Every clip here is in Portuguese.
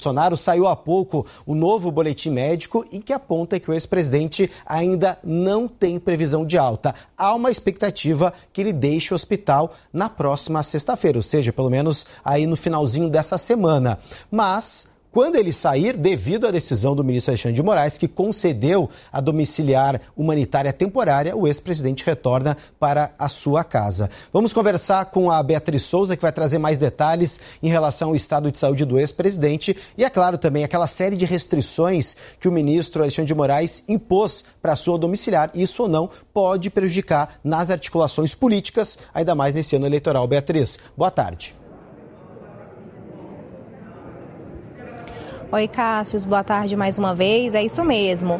Bolsonaro, saiu há pouco o novo boletim médico e que aponta que o ex-presidente ainda não tem previsão de alta. Há uma expectativa que ele deixe o hospital na próxima sexta-feira, ou seja, pelo menos aí no finalzinho dessa semana. Mas quando ele sair, devido à decisão do ministro Alexandre de Moraes, que concedeu a domiciliar humanitária temporária, o ex-presidente retorna para a sua casa. Vamos conversar com a Beatriz Souza, que vai trazer mais detalhes em relação ao estado de saúde do ex-presidente e, é claro, também aquela série de restrições que o ministro Alexandre de Moraes impôs para a sua domiciliar. Isso ou não pode prejudicar nas articulações políticas, ainda mais nesse ano eleitoral. Beatriz, boa tarde. Oi, Cássio, boa tarde mais uma vez. É isso mesmo.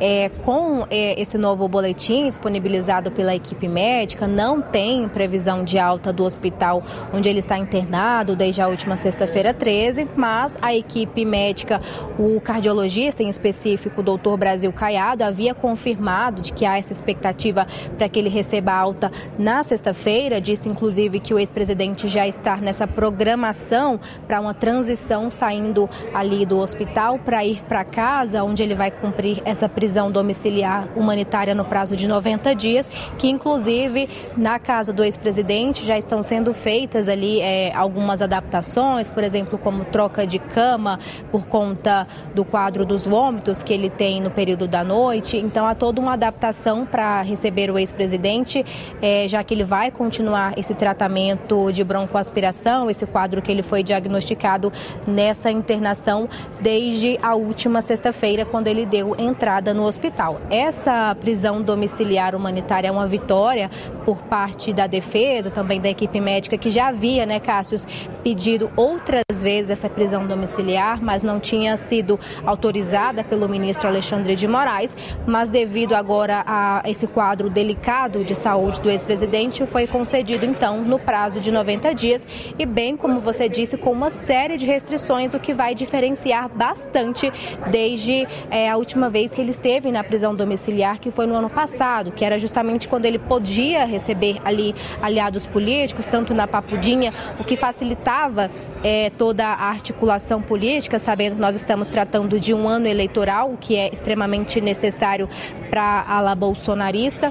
Com esse novo boletim disponibilizado pela equipe médica, não tem previsão de alta do hospital onde ele está internado desde a última sexta-feira 13, mas a equipe médica, o cardiologista em específico, o doutor Brasil Caiado, havia confirmado de que há essa expectativa para que ele receba alta na sexta-feira. Disse, inclusive, que o ex-presidente já está nessa programação para uma transição saindo ali do hospital para ir para casa, onde ele vai cumprir essa prisão domiciliar humanitária no prazo de 90 dias, que inclusive na casa do ex-presidente já estão sendo feitas ali algumas adaptações, por exemplo, como troca de cama por conta do quadro dos vômitos que ele tem no período da noite. Então há toda uma adaptação para receber o ex-presidente, já que ele vai continuar esse tratamento de broncoaspiração, esse quadro que ele foi diagnosticado nessa internação desde a última sexta-feira, quando ele deu entrada no hospital. Essa prisão domiciliar humanitária é uma vitória por parte da defesa, também da equipe médica, que já havia, Cássio, pedido outras vezes essa prisão domiciliar, mas não tinha sido autorizada pelo ministro Alexandre de Moraes, mas devido agora a esse quadro delicado de saúde do ex-presidente, foi concedido então no prazo de 90 dias e, bem como você disse, com uma série de restrições, o que vai diferenciar bastante desde a última vez que ele esteve na prisão domiciliar, que foi no ano passado, que era justamente quando ele podia receber ali aliados políticos, tanto na Papudinha, o que facilitava toda a articulação política, sabendo que nós estamos tratando de um ano eleitoral, o que é extremamente necessário para a ala bolsonarista.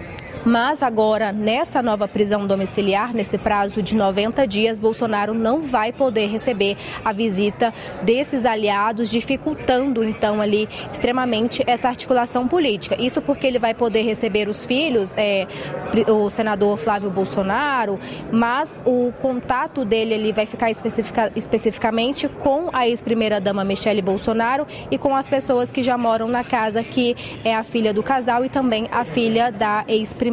Mas agora, nessa nova prisão domiciliar, nesse prazo de 90 dias, Bolsonaro não vai poder receber a visita desses aliados, dificultando, então, ali, extremamente essa articulação política. Isso porque ele vai poder receber os filhos, o senador Flávio Bolsonaro, mas o contato dele ali vai ficar especificamente com a ex-primeira-dama Michele Bolsonaro e com as pessoas que já moram na casa, que é a filha do casal e também a filha da ex-primeira-dama.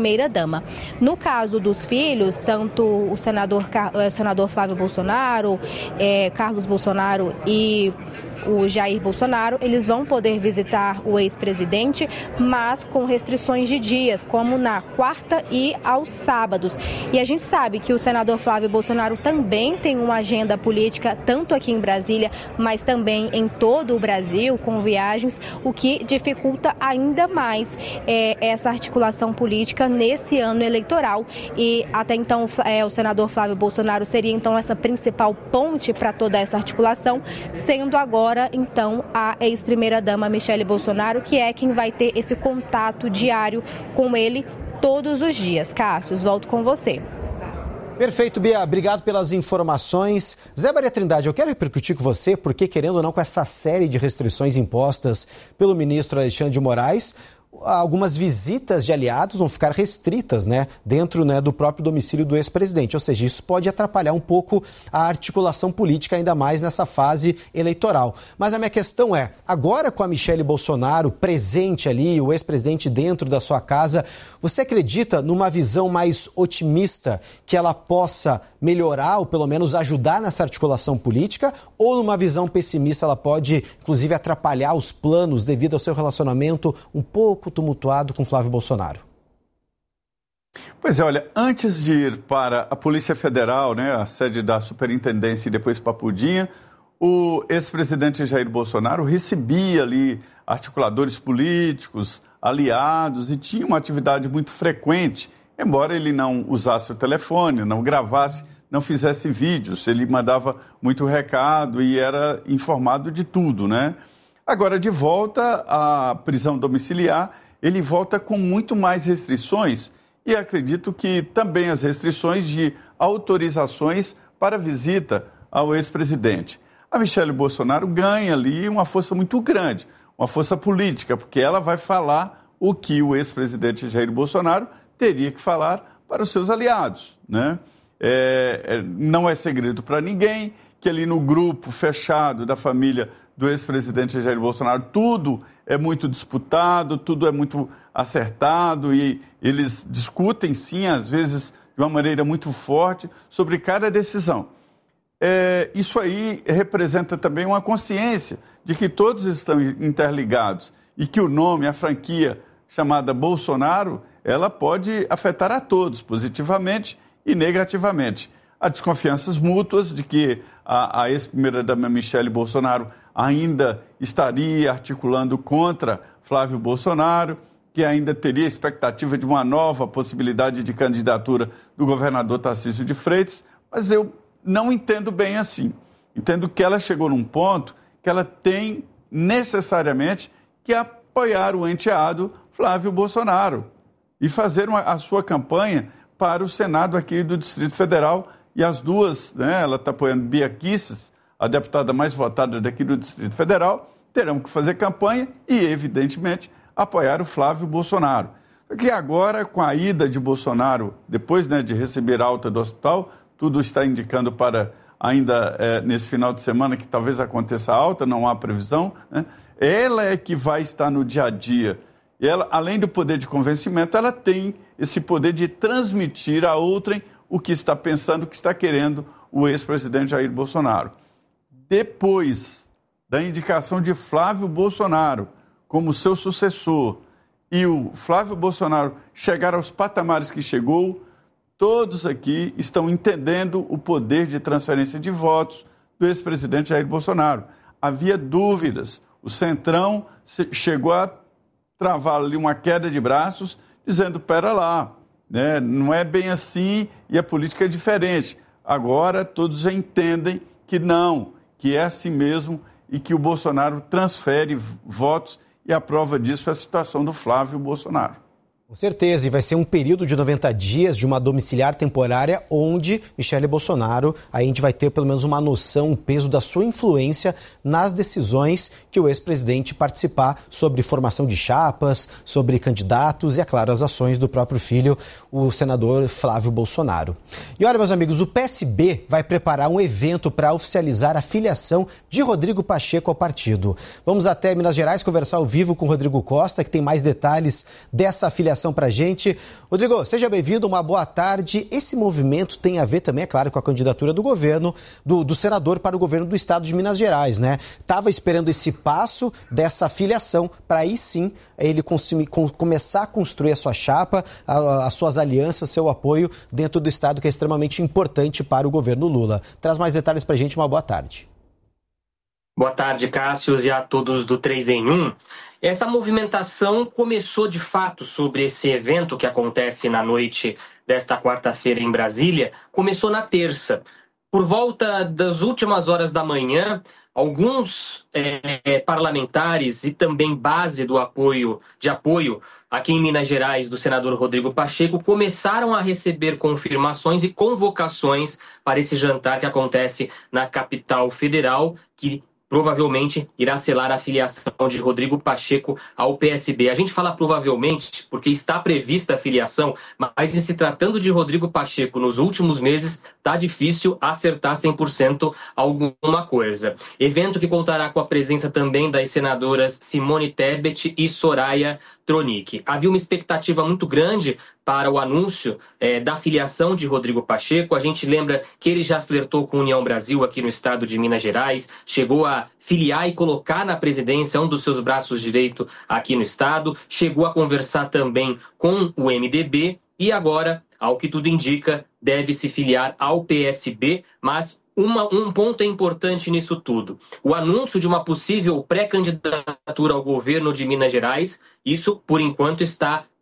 No caso dos filhos, tanto o senador Flávio Bolsonaro, Carlos Bolsonaro e o Jair Bolsonaro, eles vão poder visitar o ex-presidente, mas com restrições de dias, como na quarta e aos sábados. E a gente sabe que o senador Flávio Bolsonaro também tem uma agenda política, tanto aqui em Brasília, mas também em todo o Brasil, com viagens, o que dificulta ainda mais essa articulação política nesse ano eleitoral. E até então o senador Flávio Bolsonaro seria então essa principal ponte para toda essa articulação, sendo agora então a ex-primeira-dama Michele Bolsonaro, que é quem vai ter esse contato diário com ele todos os dias. Cássio, volto com você. Perfeito, Bia. Obrigado pelas informações. Zé Maria Trindade, eu quero repercutir com você, porque, querendo ou não, com essa série de restrições impostas pelo ministro Alexandre de Moraes, algumas visitas de aliados vão ficar restritas, dentro do próprio domicílio do ex-presidente. Ou seja, isso pode atrapalhar um pouco a articulação política, ainda mais nessa fase eleitoral. Mas a minha questão é, agora com a Michele Bolsonaro presente ali, o ex-presidente dentro da sua casa, você acredita numa visão mais otimista que ela possa melhorar ou pelo menos ajudar nessa articulação política? Ou numa visão pessimista ela pode, inclusive, atrapalhar os planos devido ao seu relacionamento um pouco tumultuado com Flávio Bolsonaro? Pois é, olha, antes de ir para a Polícia Federal, a sede da Superintendência e depois Papudinha, o ex-presidente Jair Bolsonaro recebia ali articuladores políticos, aliados, e tinha uma atividade muito frequente, embora ele não usasse o telefone, não gravasse não fizesse vídeos, ele mandava muito recado e era informado de tudo, né? Agora, de volta à prisão domiciliar, ele volta com muito mais restrições e acredito que também as restrições de autorizações para visita ao ex-presidente. A Michelle Bolsonaro ganha ali uma força muito grande, uma força política, porque ela vai falar o que o ex-presidente Jair Bolsonaro teria que falar para os seus aliados, né? Não é segredo para ninguém que ali no grupo fechado da família do ex-presidente Jair Bolsonaro tudo é muito disputado, tudo é muito acertado e eles discutem, sim, às vezes de uma maneira muito forte, sobre cada decisão. Isso aí representa também uma consciência de que todos estão interligados e que o nome, a franquia chamada Bolsonaro, ela pode afetar a todos, positivamente e negativamente. Há desconfianças mútuas de que a ex-primeira-dama Michelle Bolsonaro ainda estaria articulando contra Flávio Bolsonaro, que ainda teria expectativa de uma nova possibilidade de candidatura do governador Tarcísio de Freitas, mas eu não entendo bem assim. Entendo que ela chegou num ponto que ela tem necessariamente que apoiar o enteado Flávio Bolsonaro e fazer a sua campanha para o Senado aqui do Distrito Federal. E as duas, né, ela está apoiando Bia Kicis, a deputada mais votada daqui do Distrito Federal, terão que fazer campanha e, evidentemente, apoiar o Flávio Bolsonaro. Porque agora, com a ida de Bolsonaro, depois, né, de receber alta do hospital, tudo está indicando para ainda nesse final de semana que talvez aconteça alta, não há previsão, né? Ela é que vai estar no dia a dia. E ela, além do poder de convencimento, ela tem esse poder de transmitir a outrem o que está pensando, o que está querendo o ex-presidente Jair Bolsonaro. Depois da indicação de Flávio Bolsonaro como seu sucessor e o Flávio Bolsonaro chegar aos patamares que chegou, todos aqui estão entendendo o poder de transferência de votos do ex-presidente Jair Bolsonaro. Havia dúvidas. O Centrão chegou a travar ali uma queda de braços, dizendo, pera lá, né? Não é bem assim e a política é diferente. Agora todos entendem que não, que é assim mesmo e que o Bolsonaro transfere votos e a prova disso é a situação do Flávio Bolsonaro. Com certeza, e vai ser um período de 90 dias de uma domiciliar temporária onde Michelle Bolsonaro, aí a gente vai ter pelo menos uma noção, o peso da sua influência nas decisões que o ex-presidente participar sobre formação de chapas, sobre candidatos e, é claro, as ações do próprio filho, o senador Flávio Bolsonaro. E olha, meus amigos, o PSB vai preparar um evento para oficializar a filiação de Rodrigo Pacheco ao partido. Vamos até Minas Gerais conversar ao vivo com o Rodrigo Costa, que tem mais detalhes dessa filiação para a gente. Rodrigo, seja bem-vindo, uma boa tarde. Esse movimento tem a ver também, é claro, com a candidatura do governo, do senador para o governo do estado de Minas Gerais, né? Estava esperando esse passo dessa filiação para aí sim ele começar a construir a sua chapa, as suas alianças, seu apoio dentro do estado, que é extremamente importante para o governo Lula. Traz mais detalhes para a gente, uma boa tarde. Boa tarde, Cássio, e a todos do 3 em 1. Essa movimentação começou de fato sobre esse evento que acontece na noite desta quarta-feira em Brasília, começou na terça. Por volta das últimas horas da manhã, alguns parlamentares e também base de apoio aqui em Minas Gerais do senador Rodrigo Pacheco começaram a receber confirmações e convocações para esse jantar que acontece na capital federal, que provavelmente irá selar a filiação de Rodrigo Pacheco ao PSB. A gente fala provavelmente porque está prevista a filiação, mas em se tratando de Rodrigo Pacheco nos últimos meses, está difícil acertar 100% alguma coisa. Evento que contará com a presença também das senadoras Simone Tebet e Soraya Tronic. Havia uma expectativa muito grande para o anúncio da filiação de Rodrigo Pacheco. A gente lembra que ele já flertou com a União Brasil aqui no estado de Minas Gerais, chegou a filiar e colocar na presidência um dos seus braços direito aqui no estado, chegou a conversar também com o MDB e agora, ao que tudo indica, deve se filiar ao PSB, mas um ponto é importante nisso tudo. O anúncio de uma possível pré-candidatura ao governo de Minas Gerais, isso, por enquanto, está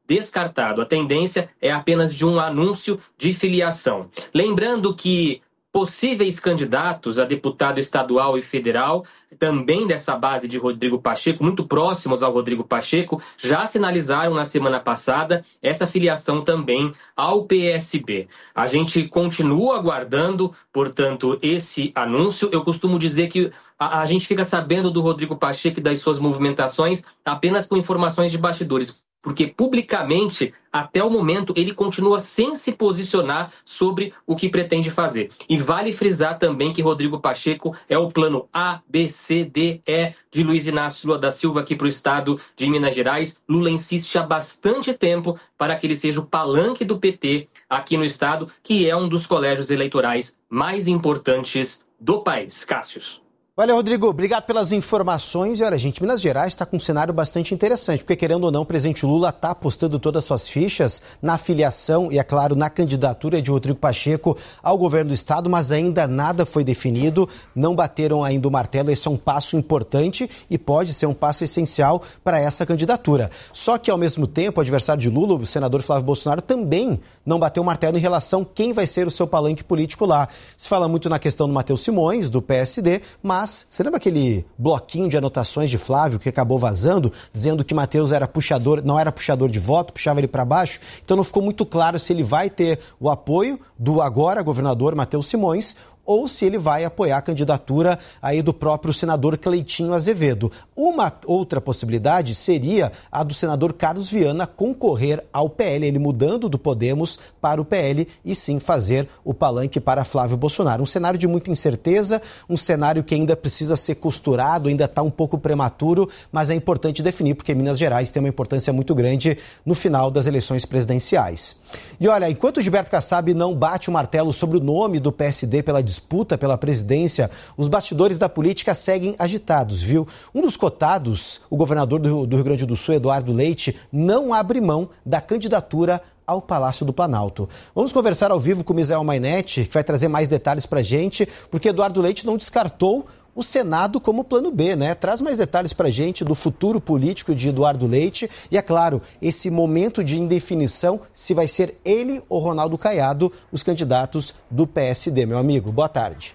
descartado. A tendência é apenas de um anúncio de filiação. Lembrando que possíveis candidatos a deputado estadual e federal, também dessa base de Rodrigo Pacheco, muito próximos ao Rodrigo Pacheco, já sinalizaram na semana passada essa filiação também ao PSB. A gente continua aguardando, portanto, esse anúncio. Eu costumo dizer que a gente fica sabendo do Rodrigo Pacheco e das suas movimentações apenas com informações de bastidores, porque publicamente, até o momento, ele continua sem se posicionar sobre o que pretende fazer. E vale frisar também que Rodrigo Pacheco é o plano A, B, C, D, E de Luiz Inácio Lula da Silva aqui para o estado de Minas Gerais. Lula insiste há bastante tempo para que ele seja o palanque do PT aqui no estado, que é um dos colégios eleitorais mais importantes do país. Cássius. Valeu, Rodrigo. Obrigado pelas informações. E olha, gente, Minas Gerais está com um cenário bastante interessante, porque querendo ou não, o presidente Lula está apostando todas as suas fichas na filiação e, é claro, na candidatura de Rodrigo Pacheco ao governo do estado, mas ainda nada foi definido, não bateram ainda o martelo. Esse é um passo importante e pode ser um passo essencial para essa candidatura. Só que, ao mesmo tempo, o adversário de Lula, o senador Flávio Bolsonaro, também não bateu o martelo em relação a quem vai ser o seu palanque político lá. Se fala muito na questão do Matheus Simões, do PSD, mas você lembra aquele bloquinho de anotações de Flávio que acabou vazando, dizendo que Matheus era puxador, não era puxador de voto, puxava ele para baixo? Então não ficou muito claro se ele vai ter o apoio do agora governador Matheus Simões ou se ele vai apoiar a candidatura aí do próprio senador Cleitinho Azevedo. Uma outra possibilidade seria a do senador Carlos Viana concorrer ao PL, ele mudando do Podemos para o PL e sim fazer o palanque para Flávio Bolsonaro. Um cenário de muita incerteza, um cenário que ainda precisa ser costurado, ainda está um pouco prematuro, mas é importante definir porque Minas Gerais tem uma importância muito grande no final das eleições presidenciais. E olha, enquanto Gilberto Kassab não bate o martelo sobre o nome do PSD pela disputa pela presidência, os bastidores da política seguem agitados, viu? Um dos cotados, o governador do Rio Grande do Sul, Eduardo Leite, não abre mão da candidatura ao Palácio do Planalto. Vamos conversar ao vivo com o Misael Mainetti, que vai trazer mais detalhes para a gente, porque Eduardo Leite não descartou o Senado como plano B, né? Traz mais detalhes para a gente do futuro político de Eduardo Leite e, é claro, esse momento de indefinição se vai ser ele ou Ronaldo Caiado os candidatos do PSD. Meu amigo, boa tarde.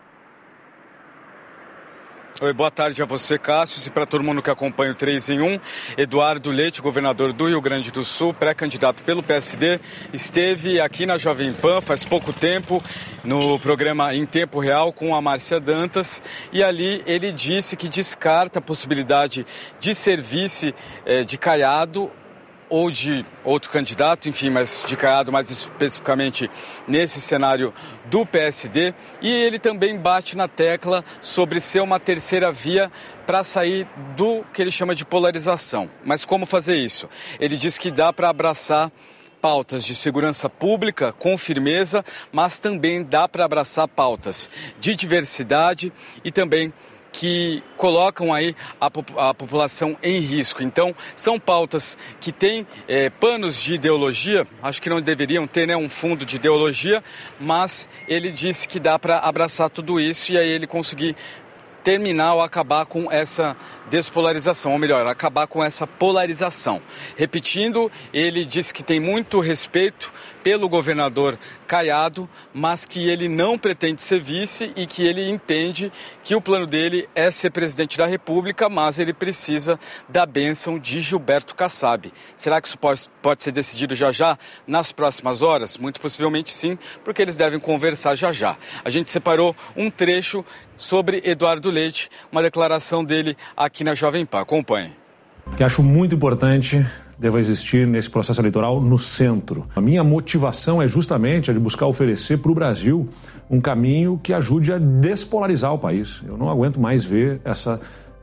Oi, boa tarde a você, Cássio, e para todo mundo que acompanha o 3 em 1. Eduardo Leite, governador do Rio Grande do Sul, pré-candidato pelo PSD, esteve aqui na Jovem Pan faz pouco tempo, no programa Em Tempo Real com a Márcia Dantas, e ali ele disse que descarta a possibilidade de ser vice de Caiado ou de outro candidato, enfim, mas de Caiado mais especificamente nesse cenário do PSD. E ele também bate na tecla sobre ser uma terceira via para sair do que ele chama de polarização. Mas como fazer isso? Ele diz que dá para abraçar pautas de segurança pública com firmeza, mas também dá para abraçar pautas de diversidade e também que colocam aí a população em risco. Então, são pautas que têm panos de ideologia, acho que não deveriam ter, né, um fundo de ideologia, mas ele disse que dá para abraçar tudo isso e aí ele conseguir terminar ou acabar com essa despolarização, ou melhor, acabar com essa polarização. Repetindo, ele disse que tem muito respeito pelo governador Caiado, mas que ele não pretende ser vice e que ele entende que o plano dele é ser presidente da República, mas ele precisa da bênção de Gilberto Kassab. Será que isso pode ser decidido já nas próximas horas? Muito possivelmente sim, porque eles devem conversar já. A gente separou um trecho sobre Eduardo Leite, uma declaração dele aqui na Jovem Pan. Acompanhe. Que acho muito importante deva existir nesse processo eleitoral no centro. A minha motivação é justamente a de buscar oferecer para o Brasil um caminho que ajude a despolarizar o país. Eu não aguento mais ver essa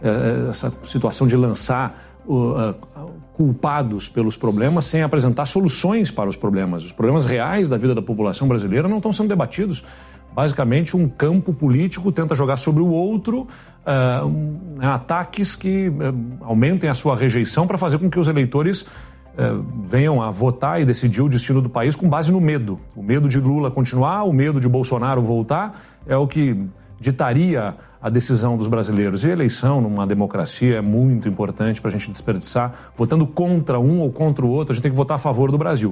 situação de lançar culpados pelos problemas sem apresentar soluções para os problemas. Os problemas reais da vida da população brasileira não estão sendo debatidos. Basicamente, um campo político tenta jogar sobre o outro ataques que aumentem a sua rejeição para fazer com que os eleitores venham a votar e decidir o destino do país com base no medo. O medo de Lula continuar, o medo de Bolsonaro voltar é o que ditaria a decisão dos brasileiros. E a eleição, numa democracia, é muito importante para a gente desperdiçar. Votando contra um ou contra o outro, a gente tem que votar a favor do Brasil.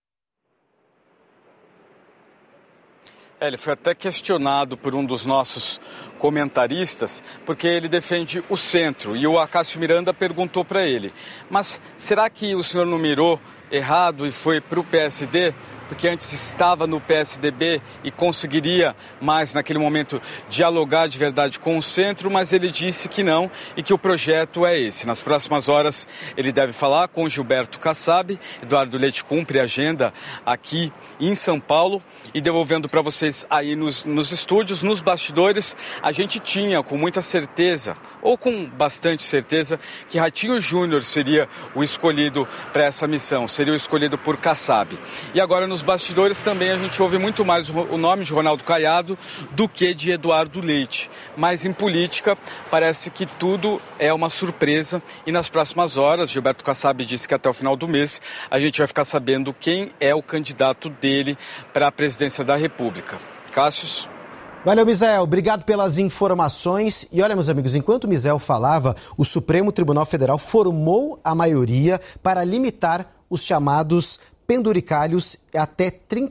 Ele foi até questionado por um dos nossos comentaristas, porque ele defende o centro. E o Acácio Miranda perguntou para ele, mas será que o senhor não mirou errado e foi para o PSD? Porque antes estava no PSDB e conseguiria mais, naquele momento, dialogar de verdade com o centro, mas ele disse que não e que o projeto é esse. Nas próximas horas ele deve falar com Gilberto Kassab. Eduardo Leite cumpre a agenda aqui em São Paulo. E devolvendo para vocês aí nos estúdios, nos bastidores, a gente tinha com muita certeza, ou com bastante certeza, que Ratinho Júnior seria o escolhido para essa missão, seria o escolhido por Kassab. E agora nos bastidores também a gente ouve muito mais o nome de Ronaldo Caiado do que de Eduardo Leite. Mas em política parece que tudo é uma surpresa e nas próximas horas, Gilberto Kassab disse que até o final do mês a gente vai ficar sabendo quem é o candidato dele para a presidência da República. Cássio. Valeu, Misael. Obrigado pelas informações. E olha, meus amigos, enquanto o Misael falava, o Supremo Tribunal Federal formou a maioria para limitar os chamados penduricalhos até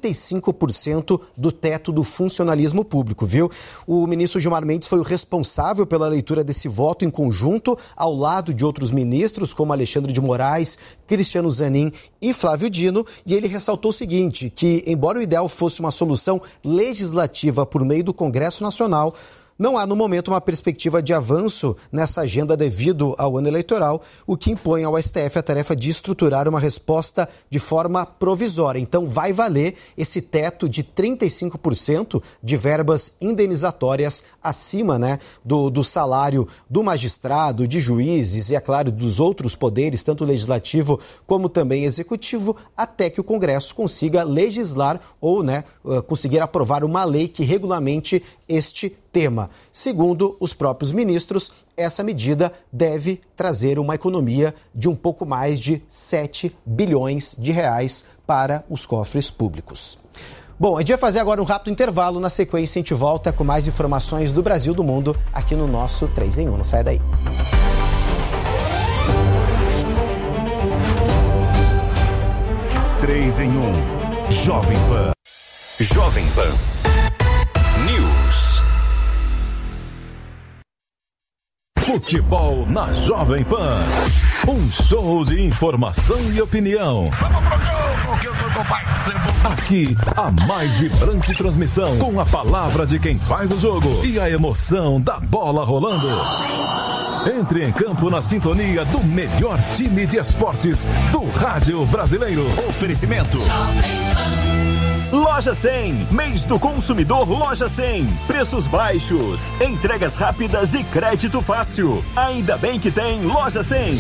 35% do teto do funcionalismo público, viu? O ministro Gilmar Mendes foi o responsável pela leitura desse voto em conjunto, ao lado de outros ministros, como Alexandre de Moraes, Cristiano Zanin e Flávio Dino, e ele ressaltou o seguinte, que embora o ideal fosse uma solução legislativa por meio do Congresso Nacional, não há, no momento, uma perspectiva de avanço nessa agenda devido ao ano eleitoral, o que impõe ao STF a tarefa de estruturar uma resposta de forma provisória. Então, vai valer esse teto de 35% de verbas indenizatórias acima, né, do salário do magistrado, de juízes e, é claro, dos outros poderes, tanto legislativo como também executivo, até que o Congresso consiga legislar ou, né, conseguir aprovar uma lei que regulamente este tema. Segundo os próprios ministros, essa medida deve trazer uma economia de um pouco mais de 7 bilhões de reais para os cofres públicos. Bom, a gente vai fazer agora um rápido intervalo. Na sequência, a gente volta com mais informações do Brasil e do mundo aqui no nosso 3 em 1. Não sai daí. Três em 1. Jovem Pan. Jovem Pan. News. Futebol na Jovem Pan. Um show de informação e opinião. Aqui, a mais vibrante transmissão, com a palavra de quem faz o jogo e a emoção da bola rolando. Entre em campo na sintonia do melhor time de esportes do rádio brasileiro. Oferecimento Loja 100, mês do consumidor Loja 100. Preços baixos, entregas rápidas e crédito fácil. Ainda bem que tem Loja 100.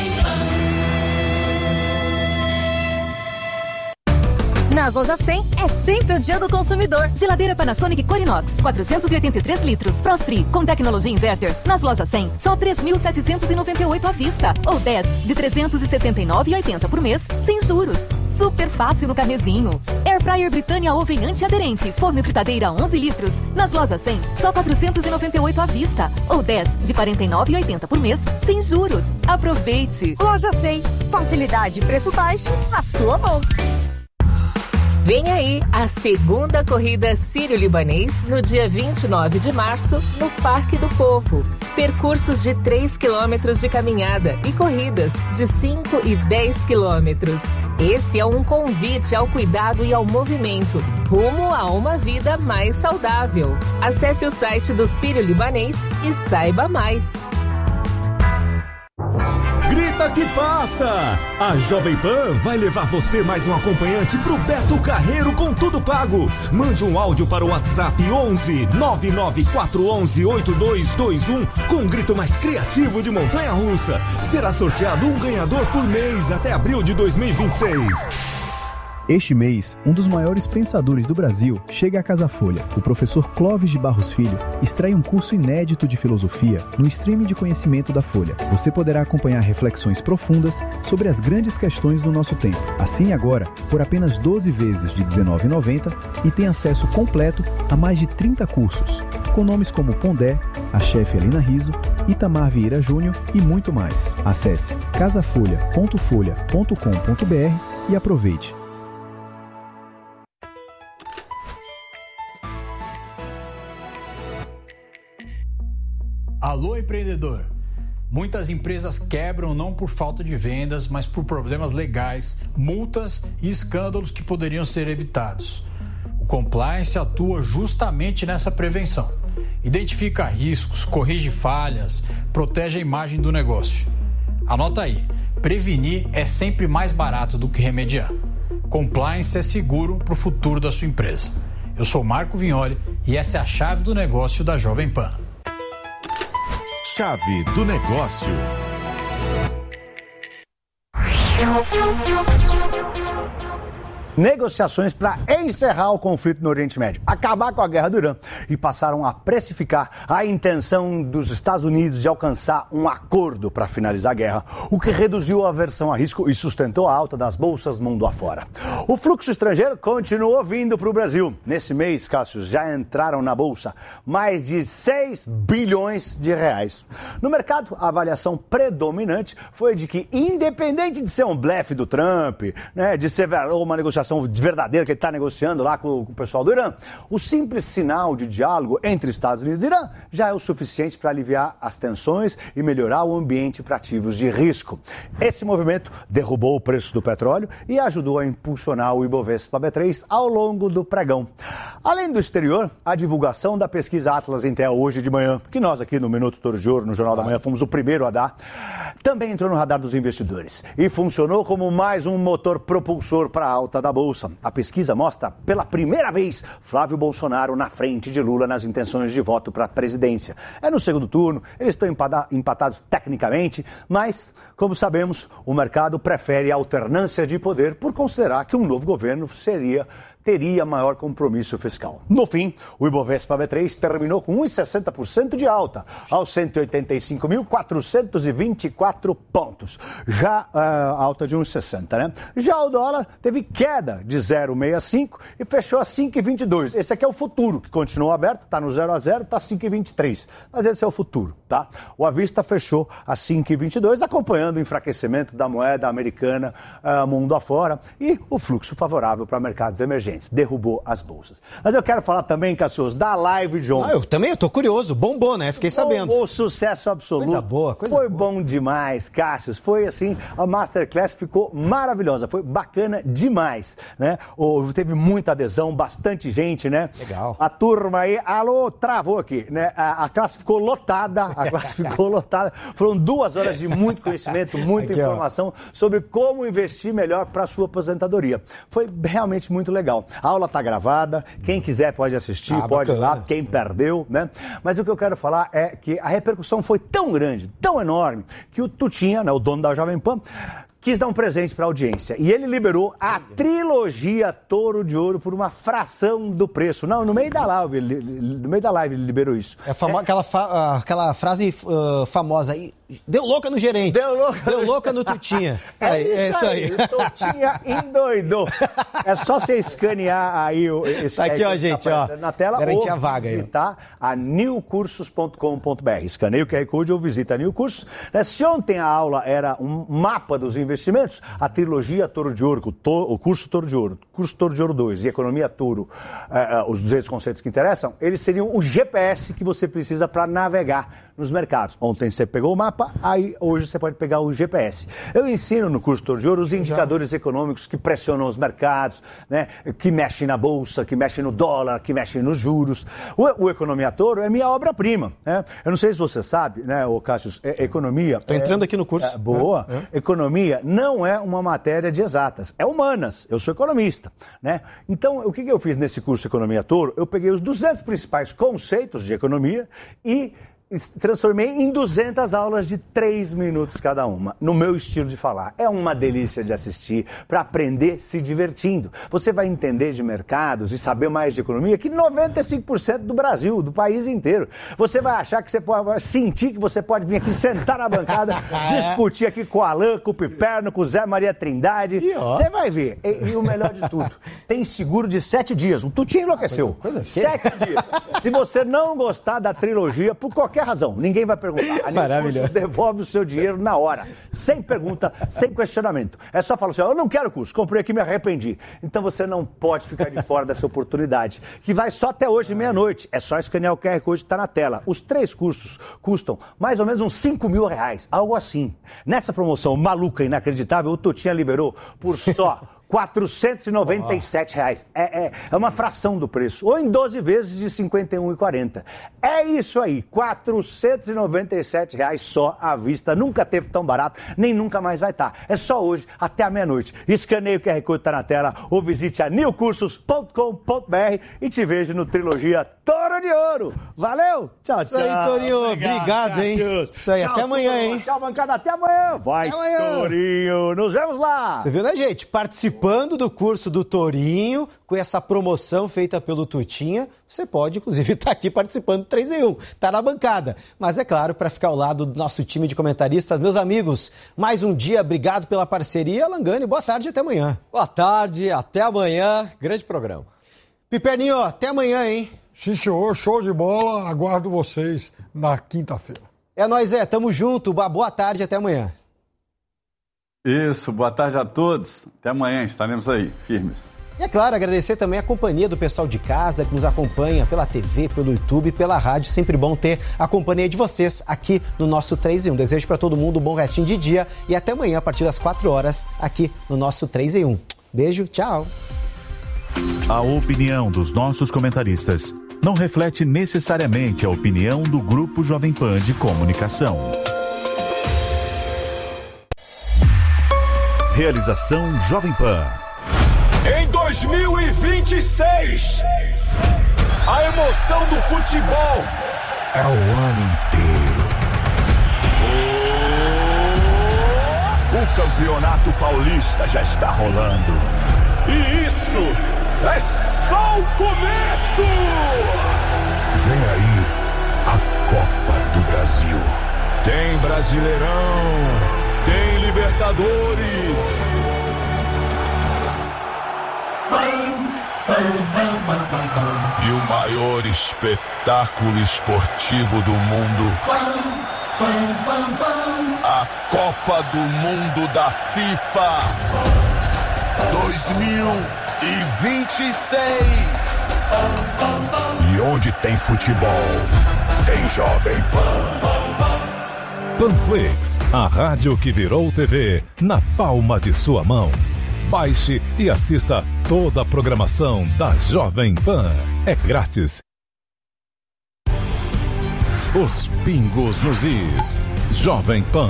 Nas Lojas 100 é sempre o dia do consumidor. Geladeira Panasonic Corinox, 483 litros, Frost Free, com tecnologia inverter. Nas Lojas 100, só 3.798 à vista. Ou 10 de 379,80 por mês, sem juros. Super fácil no carnezinho. Air Fryer Britânia Oven antiaderente, forno e fritadeira 11 litros. Nas Lojas 100, só 498 à vista. Ou 10 de 49,80 por mês, sem juros. Aproveite. Loja 100, facilidade e preço baixo na sua mão. Vem aí a segunda corrida Sírio-Libanês no dia 29 de março no Parque do Povo. Percursos de 3 quilômetros de caminhada e corridas de 5 e 10 quilômetros. Esse é um convite ao cuidado e ao movimento, rumo a uma vida mais saudável. Acesse o site do Sírio-Libanês e saiba mais. Grita que passa! A Jovem Pan vai levar você mais um acompanhante pro Beto Carreiro com tudo pago. Mande um áudio para o WhatsApp 11 99411 8221 com um grito mais criativo de montanha-russa. Será sorteado um ganhador por mês até abril de 2026. Este mês, um dos maiores pensadores do Brasil chega à Casa Folha. O professor Clóvis de Barros Filho extrai um curso inédito de filosofia no streaming de conhecimento da Folha. Você poderá acompanhar reflexões profundas sobre as grandes questões do nosso tempo. Assine agora por apenas 12 vezes de R$19,90 e tem acesso completo a mais de 30 cursos. com nomes como Pondé, a chefe Helena Rizzo, Itamar Vieira Júnior e muito mais. Acesse casafolha.folha.com.br e aproveite. Alô, empreendedor! Muitas empresas quebram não por falta de vendas, mas por problemas legais, multas e escândalos que poderiam ser evitados. O compliance atua justamente nessa prevenção. Identifica riscos, corrige falhas, protege a imagem do negócio. Anota aí, prevenir é sempre mais barato do que remediar. Compliance é seguro para o futuro da sua empresa. Eu sou Marco Vignoli e essa é a chave do negócio da Jovem Pan. Chave do negócio. Negociações para encerrar o conflito no Oriente Médio, acabar com a guerra do Irã, e passaram a precificar a intenção dos Estados Unidos de alcançar um acordo para finalizar a guerra, o que reduziu a aversão a risco e sustentou a alta das bolsas mundo afora. O fluxo estrangeiro continuou vindo para o Brasil. Nesse mês, Cássio, já entraram na bolsa mais de 6 bilhões de reais. No mercado, a avaliação predominante foi de que, independente de ser um blefe do Trump, né, de ser uma negociação verdadeira que ele está negociando lá com o pessoal do Irã, o simples sinal de diálogo entre Estados Unidos e Irã já é o suficiente para aliviar as tensões e melhorar o ambiente para ativos de risco. Esse movimento derrubou o preço do petróleo e ajudou a impulsionar o Ibovespa B3 ao longo do pregão. Além do exterior, a divulgação da pesquisa Atlas Intel hoje de manhã, que nós aqui no Minuto Toro de Ouro, no Jornal da Manhã, fomos o primeiro a dar, também entrou no radar dos investidores e funcionou como mais um motor propulsor para a alta da bolsa. A pesquisa mostra, pela primeira vez, Flávio Bolsonaro na frente de Lula nas intenções de voto para a presidência. É no segundo turno, eles estão empatados tecnicamente, mas, como sabemos, o mercado prefere a alternância de poder por considerar que um novo governo teria maior compromisso fiscal. No fim, o Ibovespa B3 terminou com 1,60% de alta, aos 185.424 pontos. Já alta de 1,60, né? Já o dólar teve queda de 0,65 e fechou a 5,22. Esse aqui é o futuro, que continuou aberto, está no 0 a 0, está 5,23. Mas esse é o futuro, tá? O à vista fechou a 5,22, acompanhando o enfraquecimento da moeda americana mundo afora e o fluxo favorável para mercados emergentes. Derrubou as bolsas. Mas eu quero falar também, Cassius, da live de ontem. Eu também, eu tô curioso. Bombou, né? Fiquei sabendo. Bombou, sucesso absoluto. Coisa boa, Foi bom demais, Cassius. Foi assim, a Masterclass ficou maravilhosa. Foi bacana demais, né? Teve muita adesão, bastante gente, né? Legal. A turma aí, alô, travou aqui, né? A classe ficou lotada, Foram 2 horas de muito conhecimento, muita informação sobre como investir melhor para a sua aposentadoria. Foi realmente muito legal. A aula está gravada, quem quiser pode assistir, pode ir lá, quem perdeu, né? Mas o que eu quero falar é que a repercussão foi tão grande, tão enorme, que o Tutinha, né, o dono da Jovem Pan, quis dar um presente para a audiência. E ele liberou a trilogia Toro de Ouro por uma fração do preço. Não, no meio da live ele liberou isso. Aquela frase famosa aí. Deu louca no gerente. Deu louca no Tutinha. É isso aí. O Tutinha endoidou. É só você escanear aí esse aqui, ó, gente, ó. Na tela, garantir ou a vaga visitar a newcursos.com.br. Escaneia o QR Code ou visita a New Cursos. Se ontem a aula era um mapa dos investimentos, a trilogia Toro de Ouro, o curso Toro de Ouro, curso Toro de Ouro 2 e Economia Toro, os 200 conceitos que interessam, eles seriam o GPS que você precisa para navegar nos mercados. Ontem você pegou o mapa, aí hoje você pode pegar o GPS. Eu ensino no curso Toro de Ouro os indicadores econômicos que pressionam os mercados, né, que mexem na bolsa, que mexem no dólar, que mexem nos juros. O Economia Toro é minha obra-prima, né? Eu não sei se você sabe, né, Cássio, economia... Estou entrando aqui no curso. Boa. Economia não é uma matéria de exatas, é humanas. Eu sou economista, né? Então, o que eu fiz nesse curso Economia Toro? Eu peguei os 200 principais conceitos de economia e transformei em 200 aulas de 3 minutos cada uma, no meu estilo de falar. É uma delícia de assistir, para aprender se divertindo. Você vai entender de mercados e saber mais de economia que 95% do Brasil, do país inteiro. Você vai achar que você pode sentir que você pode vir aqui sentar na bancada, discutir aqui com o Alain, com o Piperno, com o Zé Maria Trindade. Você vai ver. E o melhor de tudo, tem seguro de 7 dias. O Tutinha enlouqueceu. 7 dias. Se você não gostar da trilogia, por qualquer razão, ninguém vai perguntar. A Nilcursos devolve o seu dinheiro na hora, sem pergunta, sem questionamento. É só falar assim, eu não quero curso, comprei aqui e me arrependi. Então você não pode ficar de fora dessa oportunidade, que vai só até hoje, meia-noite. É só escanear o QR Code que está na tela. Os 3 cursos custam mais ou menos uns R$5.000, algo assim. Nessa promoção maluca, inacreditável, o Tutinha liberou por só R$497. É uma fração do preço. Ou em 12 vezes de R$51,40. É isso aí, R$497 só à vista. Nunca teve tão barato, nem nunca mais vai estar. É só hoje, até a meia-noite. Escaneie o QR Code, está na tela, ou visite a nilcursos.com.br e te vejo no Trilogia Toro de Ouro. Valeu? Tchau, tchau. Isso aí, Torinho. Obrigado, hein? Isso aí, tchau, até amanhã, hein? Tchau, bancada, até amanhã. Vai, até amanhã. Torinho. Nos vemos lá. Você viu, né, gente? Participando do curso do Torinho, com essa promoção feita pelo Tutinha, você pode, inclusive, estar aqui participando do 3 em 1. Tá na bancada. Mas, é claro, para ficar ao lado do nosso time de comentaristas, meus amigos, mais um dia, obrigado pela parceria. Langani, boa tarde e até amanhã. Boa tarde, até amanhã. Grande programa. Piperninho, até amanhã, hein? Sim, senhor, show de bola. Aguardo vocês na quinta-feira. É nóis, tamo junto. Boa tarde e até amanhã. Isso, boa tarde a todos. Até amanhã, estaremos aí, firmes. E é claro, agradecer também a companhia do pessoal de casa que nos acompanha pela TV, pelo YouTube, pela rádio. Sempre bom ter a companhia de vocês aqui no nosso 3 em 1. Desejo para todo mundo um bom restinho de dia e até amanhã a partir das 4 horas aqui no nosso 3 em 1. Beijo, tchau. A opinião dos nossos comentaristas não reflete necessariamente a opinião do Grupo Jovem Pan de Comunicação. Realização Jovem Pan. Em 2026, a emoção do futebol é o ano inteiro. O Campeonato Paulista já está rolando. E isso é só o começo! Vem aí a Copa do Brasil. Tem Brasileirão. Tem Libertadores. E o maior espetáculo esportivo do mundo. A Copa do Mundo da FIFA 2026. E onde tem futebol, tem Jovem Pan. Panflix, a rádio que virou TV na palma de sua mão. Baixe e assista toda a programação da Jovem Pan. É grátis. Os pingos nos is. Jovem Pan.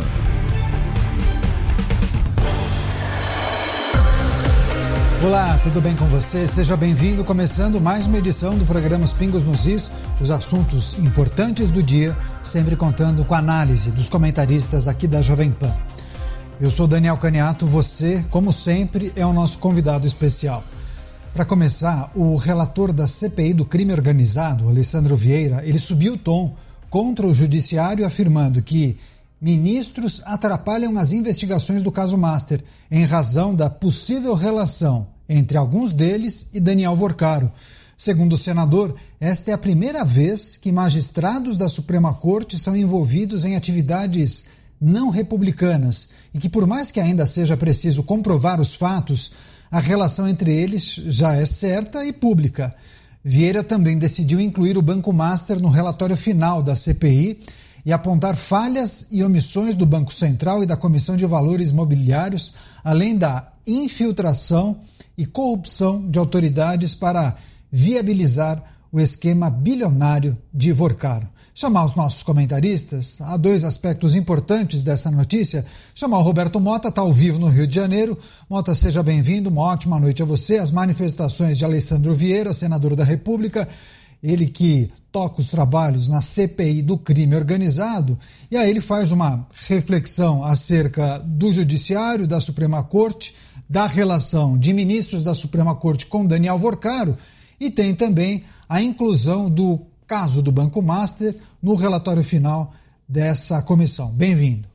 Olá, tudo bem com você? Seja bem-vindo, começando mais uma edição do programa Os Pingos nos Is, os assuntos importantes do dia, sempre contando com a análise dos comentaristas aqui da Jovem Pan. Eu sou Daniel Caniato, você, como sempre, é o nosso convidado especial. Para começar, o relator da CPI do crime organizado, Alessandro Vieira, ele subiu o tom contra o judiciário, afirmando que ministros atrapalham as investigações do caso Master em razão da possível relação entre alguns deles e Daniel Vorcaro. Segundo o senador, esta é a primeira vez que magistrados da Suprema Corte são envolvidos em atividades não republicanas e que, por mais que ainda seja preciso comprovar os fatos, a relação entre eles já é certa e pública. Vieira também decidiu incluir o Banco Master no relatório final da CPI e apontar falhas e omissões do Banco Central e da Comissão de Valores Mobiliários, além da infiltração e corrupção de autoridades para viabilizar o esquema bilionário de Vorcaro. Chamar os nossos comentaristas, há 2 aspectos importantes dessa notícia. Chamar o Roberto Mota, está ao vivo no Rio de Janeiro. Mota, seja bem-vindo, uma ótima noite a você. As manifestações de Alessandro Vieira, senador da República, ele que toca os trabalhos na CPI do crime organizado, e aí ele faz uma reflexão acerca do Judiciário, da Suprema Corte, da relação de ministros da Suprema Corte com Daniel Vorcaro, e tem também a inclusão do caso do Banco Master no relatório final dessa comissão. Bem-vindo.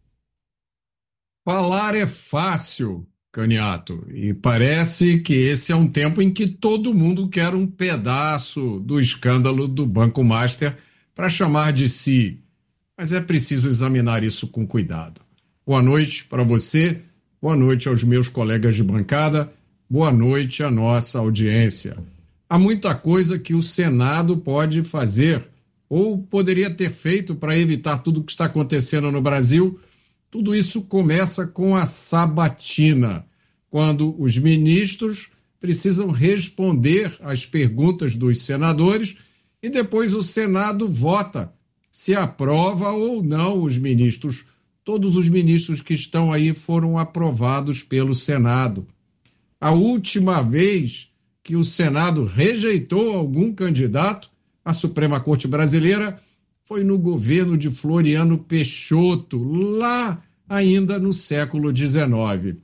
Falar é fácil, Caniato, e parece que esse é um tempo em que todo mundo quer um pedaço do escândalo do Banco Master para chamar de si, mas é preciso examinar isso com cuidado. Boa noite para você, boa noite aos meus colegas de bancada, boa noite à nossa audiência. Há muita coisa que o Senado pode fazer ou poderia ter feito para evitar tudo o que está acontecendo no Brasil. Tudo isso começa com a sabatina, quando os ministros precisam responder às perguntas dos senadores e depois o Senado vota se aprova ou não os ministros. Todos os ministros que estão aí foram aprovados pelo Senado. A última vez que o Senado rejeitou algum candidato à Suprema Corte Brasileira foi no governo de Floriano Peixoto, lá ainda no século XIX.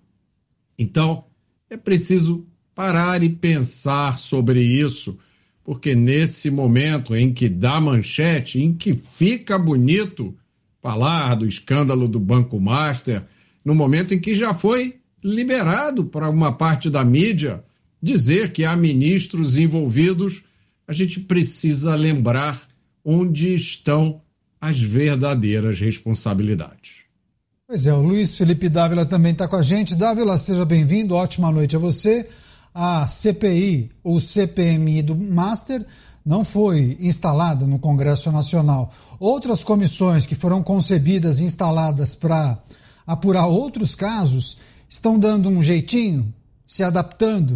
Então, é preciso parar e pensar sobre isso, porque nesse momento em que dá manchete, em que fica bonito falar do escândalo do Banco Master, no momento em que já foi liberado para uma parte da mídia dizer que há ministros envolvidos, a gente precisa lembrar onde estão as verdadeiras responsabilidades. Pois é, o Luiz Felipe Dávila também está com a gente. Dávila, seja bem-vindo, ótima noite a você. A CPI, ou CPMI do Master, não foi instalada no Congresso Nacional. Outras comissões que foram concebidas e instaladas para apurar outros casos estão dando um jeitinho, se adaptando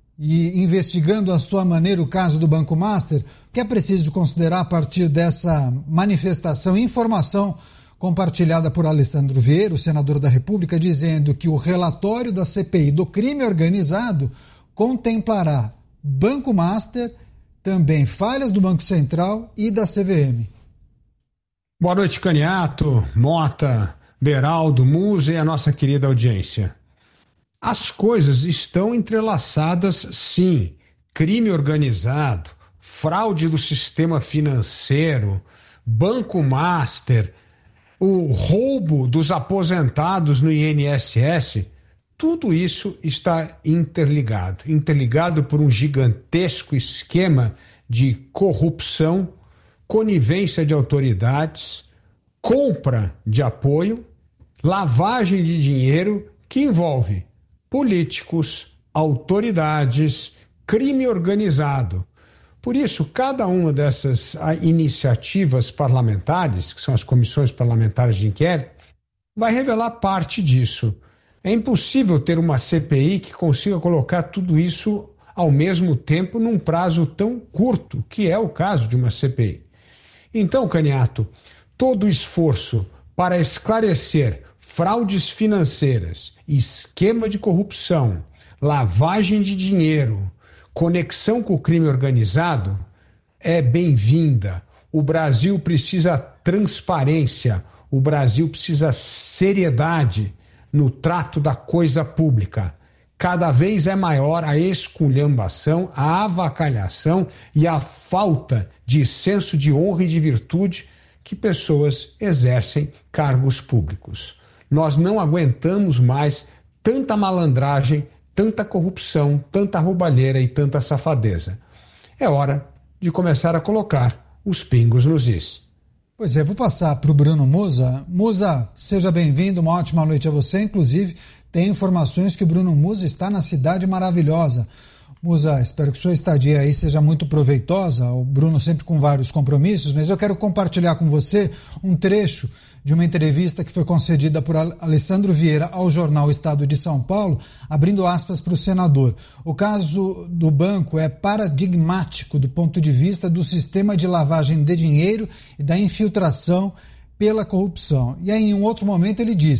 e investigando à sua maneira o caso do Banco Master. O que é preciso considerar a partir dessa manifestação e informação compartilhada por Alessandro Vieira, o senador da República, dizendo que o relatório da CPI do crime organizado contemplará Banco Master, também falhas do Banco Central e da CVM. Boa noite, Caniato, Mota, Beraldo, Musa e a nossa querida audiência. As coisas estão entrelaçadas, sim. Crime organizado, fraude do sistema financeiro, Banco Master, o roubo dos aposentados no INSS, tudo isso está interligado por um gigantesco esquema de corrupção, conivência de autoridades, compra de apoio, lavagem de dinheiro que envolve políticos, autoridades, crime organizado. Por isso, cada uma dessas iniciativas parlamentares, que são as comissões parlamentares de inquérito, vai revelar parte disso. É impossível ter uma CPI que consiga colocar tudo isso ao mesmo tempo num prazo tão curto, que é o caso de uma CPI. Então, Caniato, todo o esforço para esclarecer fraudes financeiras, esquema de corrupção, lavagem de dinheiro, conexão com o crime organizado é bem-vinda. O Brasil precisa transparência, o Brasil precisa seriedade no trato da coisa pública. Cada vez é maior a esculhambação, a avacalhação e a falta de senso de honra e de virtude que pessoas exercem cargos públicos. Nós não aguentamos mais tanta malandragem, tanta corrupção, tanta roubalheira e tanta safadeza. É hora de começar a colocar os pingos nos is. Pois é, vou passar para o Bruno Musa. Musa, seja bem-vindo, uma ótima noite a você. Inclusive, tem informações que o Bruno Musa está na Cidade Maravilhosa. Musa, espero que sua estadia aí seja muito proveitosa. O Bruno sempre com vários compromissos, mas eu quero compartilhar com você um trecho de uma entrevista que foi concedida por Alessandro Vieira ao jornal Estado de São Paulo, abrindo aspas para o senador. O caso do banco é paradigmático do ponto de vista do sistema de lavagem de dinheiro e da infiltração pela corrupção. E aí, em um outro momento, ele diz: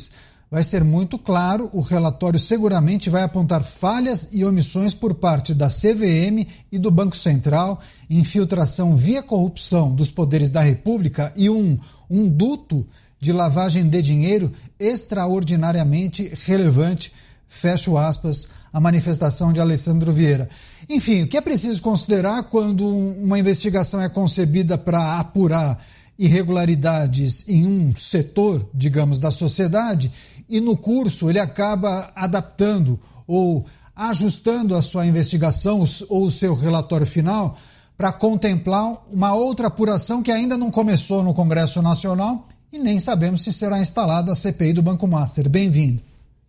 vai ser muito claro. O relatório seguramente vai apontar falhas e omissões por parte da CVM e do Banco Central, infiltração via corrupção dos poderes da República e um duto de lavagem de dinheiro extraordinariamente relevante, fecho aspas, a manifestação de Alessandro Vieira. Enfim, o que é preciso considerar quando uma investigação é concebida para apurar irregularidades em um setor, digamos, da sociedade, e no curso ele acaba adaptando ou ajustando a sua investigação ou o seu relatório final para contemplar uma outra apuração que ainda não começou no Congresso Nacional e nem sabemos se será instalada a CPI do Banco Master. Bem-vindo.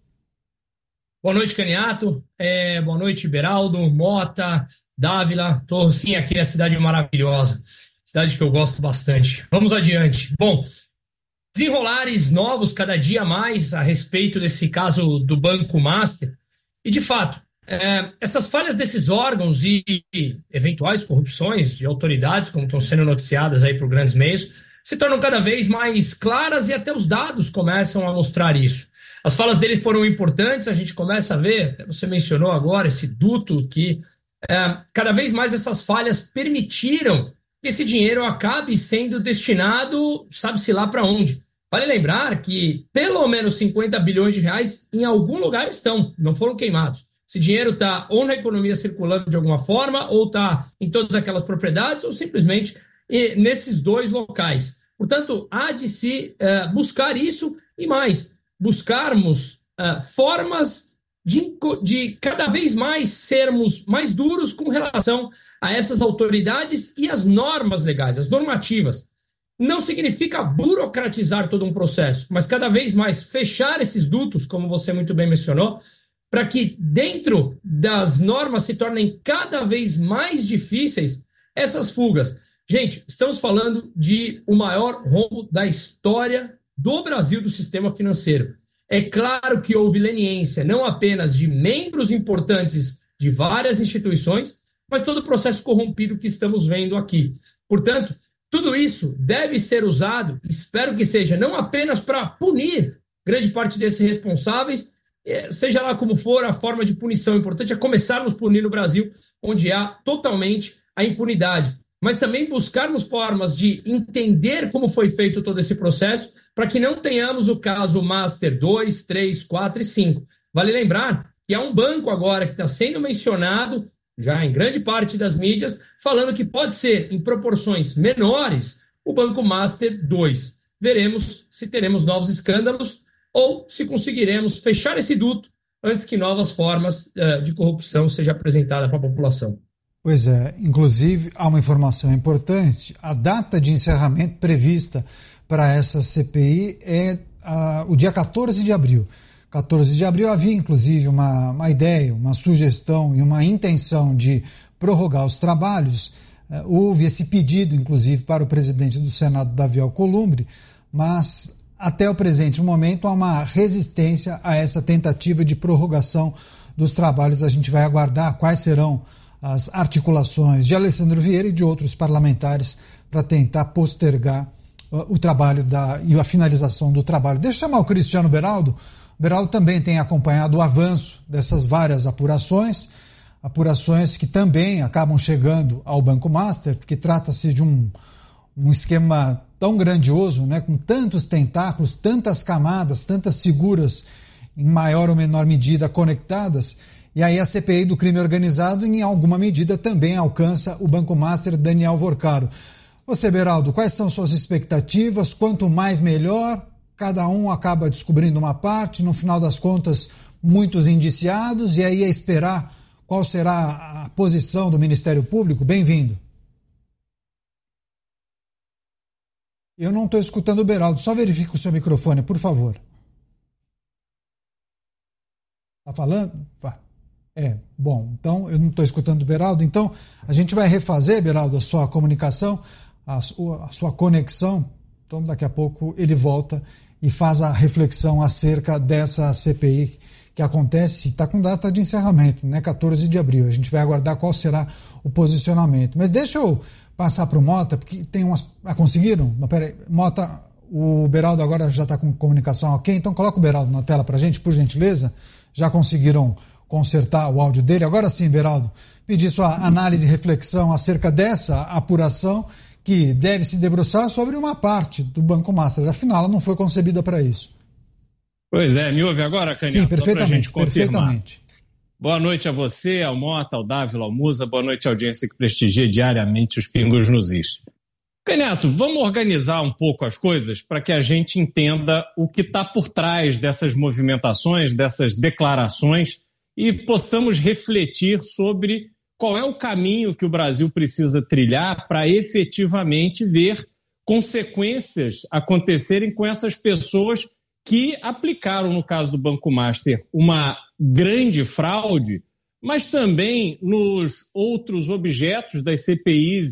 Boa noite, Caniato. Boa noite, Beraldo, Mota, Dávila. Estou sim aqui na cidade maravilhosa, cidade que eu gosto bastante. Vamos adiante. Bom, desenrolares novos cada dia mais a respeito desse caso do Banco Master. E, de fato, essas falhas desses órgãos e eventuais corrupções de autoridades, como estão sendo noticiadas aí por grandes meios, se tornam cada vez mais claras e até os dados começam a mostrar isso. As falas dele foram importantes, a gente começa a ver, até você mencionou agora, esse duto que cada vez mais essas falhas permitiram que esse dinheiro acabe sendo destinado, sabe-se lá para onde. Vale lembrar que pelo menos 50 bilhões de reais em algum lugar estão, não foram queimados. Esse dinheiro está ou na economia circulando de alguma forma, ou está em todas aquelas propriedades, ou simplesmente nesses dois locais. Portanto, há de se buscar isso e mais, buscarmos formas de cada vez mais sermos mais duros com relação a essas autoridades e as normas legais, as normativas. Não significa burocratizar todo um processo, mas cada vez mais fechar esses dutos, como você muito bem mencionou, para que dentro das normas se tornem cada vez mais difíceis essas fugas. Gente, estamos falando de o maior rombo da história do Brasil, do sistema financeiro. É claro que houve leniência, não apenas de membros importantes de várias instituições, mas todo o processo corrompido que estamos vendo aqui. Portanto, tudo isso deve ser usado, espero que seja, não apenas para punir grande parte desses responsáveis, seja lá como for a forma de punição. O importante é começarmos a punir no Brasil, onde há totalmente a impunidade, mas também buscarmos formas de entender como foi feito todo esse processo, para que não tenhamos o caso Master 2, 3, 4 e 5. Vale lembrar que há um banco agora que está sendo mencionado, já em grande parte das mídias, falando que pode ser, em proporções menores, o Banco Master 2. Veremos se teremos novos escândalos ou se conseguiremos fechar esse duto antes que novas formas de corrupção sejam apresentadas para a população. Pois é, inclusive há uma informação importante, a data de encerramento prevista para essa CPI é o dia 14 de abril. 14 de abril havia inclusive uma ideia, uma sugestão e uma intenção de prorrogar os trabalhos. Houve esse pedido inclusive para o presidente do Senado, Davi Alcolumbre, mas até o presente momento há uma resistência a essa tentativa de prorrogação dos trabalhos. A gente vai aguardar quais serão as articulações de Alessandro Vieira e de outros parlamentares para tentar postergar o trabalho e a finalização do trabalho. Deixa eu chamar o Cristiano Beraldo. O Beraldo também tem acompanhado o avanço dessas várias apurações que também acabam chegando ao Banco Master, porque trata-se de um esquema tão grandioso, né, com tantos tentáculos, tantas camadas, tantas figuras em maior ou menor medida conectadas. E aí a CPI do crime organizado, em alguma medida, também alcança o Banco Master. Daniel Vorcaro. Você, Beraldo, quais são suas expectativas? Quanto mais melhor, cada um acaba descobrindo uma parte, no final das contas, muitos indiciados, e aí é esperar qual será a posição do Ministério Público. Bem-vindo. Eu não estou escutando o Beraldo, só verifique o seu microfone, por favor. Está falando? Bom, então eu não estou escutando o Beraldo, então a gente vai refazer, Beraldo, a sua comunicação, a sua conexão, então daqui a pouco ele volta e faz a reflexão acerca dessa CPI que acontece, está com data de encerramento, né, 14 de abril, a gente vai aguardar qual será o posicionamento. Mas deixa eu passar para o Mota, porque tem umas... conseguiram? Mas peraí, Mota, O Beraldo agora já está com comunicação ok, então coloca o Beraldo na tela para a gente, por gentileza. Já conseguiram consertar o áudio dele. Agora sim, Beraldo, pedir sua análise e reflexão acerca dessa apuração que deve se debruçar sobre uma parte do Banco Master. Afinal, ela não foi concebida para isso. Pois é, me ouve agora, Caniato? Sim, perfeitamente, perfeitamente. Boa noite a você, ao Mota, ao Dávila, ao Musa, boa noite à audiência que prestigia diariamente os Pingos nos Is. Caniato, vamos organizar um pouco as coisas para que a gente entenda o que está por trás dessas movimentações, dessas declarações e possamos refletir sobre qual é o caminho que o Brasil precisa trilhar para efetivamente ver consequências acontecerem com essas pessoas que aplicaram, no caso do Banco Master, uma grande fraude, mas também nos outros objetos das CPI,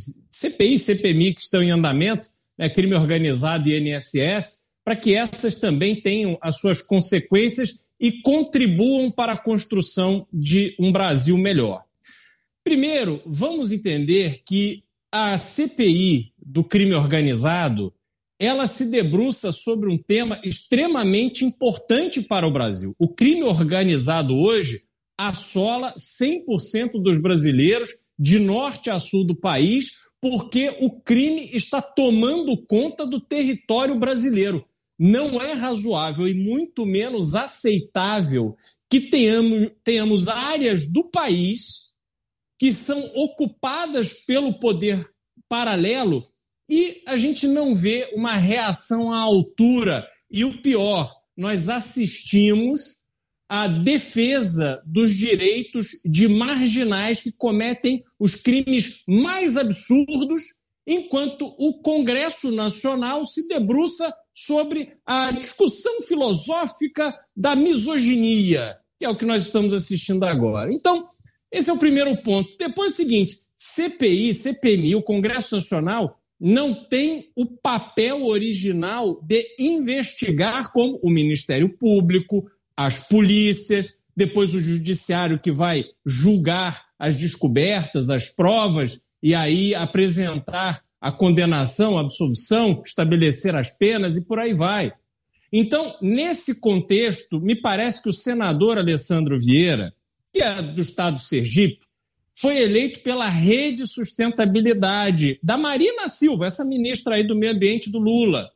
CPMI que estão em andamento, né, crime organizado e INSS, para que essas também tenham as suas consequências e contribuam para a construção de um Brasil melhor. Primeiro, vamos entender que a CPI do crime organizado, ela se debruça sobre um tema extremamente importante para o Brasil. O crime organizado hoje assola 100% dos brasileiros, de norte a sul do país, porque o crime está tomando conta do território brasileiro. Não é razoável e muito menos aceitável que tenhamos áreas do país que são ocupadas pelo poder paralelo e a gente não vê uma reação à altura. E o pior, nós assistimos à defesa dos direitos de marginais que cometem os crimes mais absurdos, enquanto o Congresso Nacional se debruça sobre a discussão filosófica da misoginia, que é o que nós estamos assistindo agora. Então, esse é o primeiro ponto. Depois é o seguinte, CPI, CPMI, o Congresso Nacional não tem o papel original de investigar como o Ministério Público, as polícias, depois o Judiciário que vai julgar as descobertas, as provas e aí apresentar a condenação, a absolvição, estabelecer as penas e por aí vai. Então, nesse contexto, me parece que o senador Alessandro Vieira, que é do estado do Sergipe, foi eleito pela Rede Sustentabilidade da Marina Silva, essa ministra aí do Meio Ambiente do Lula.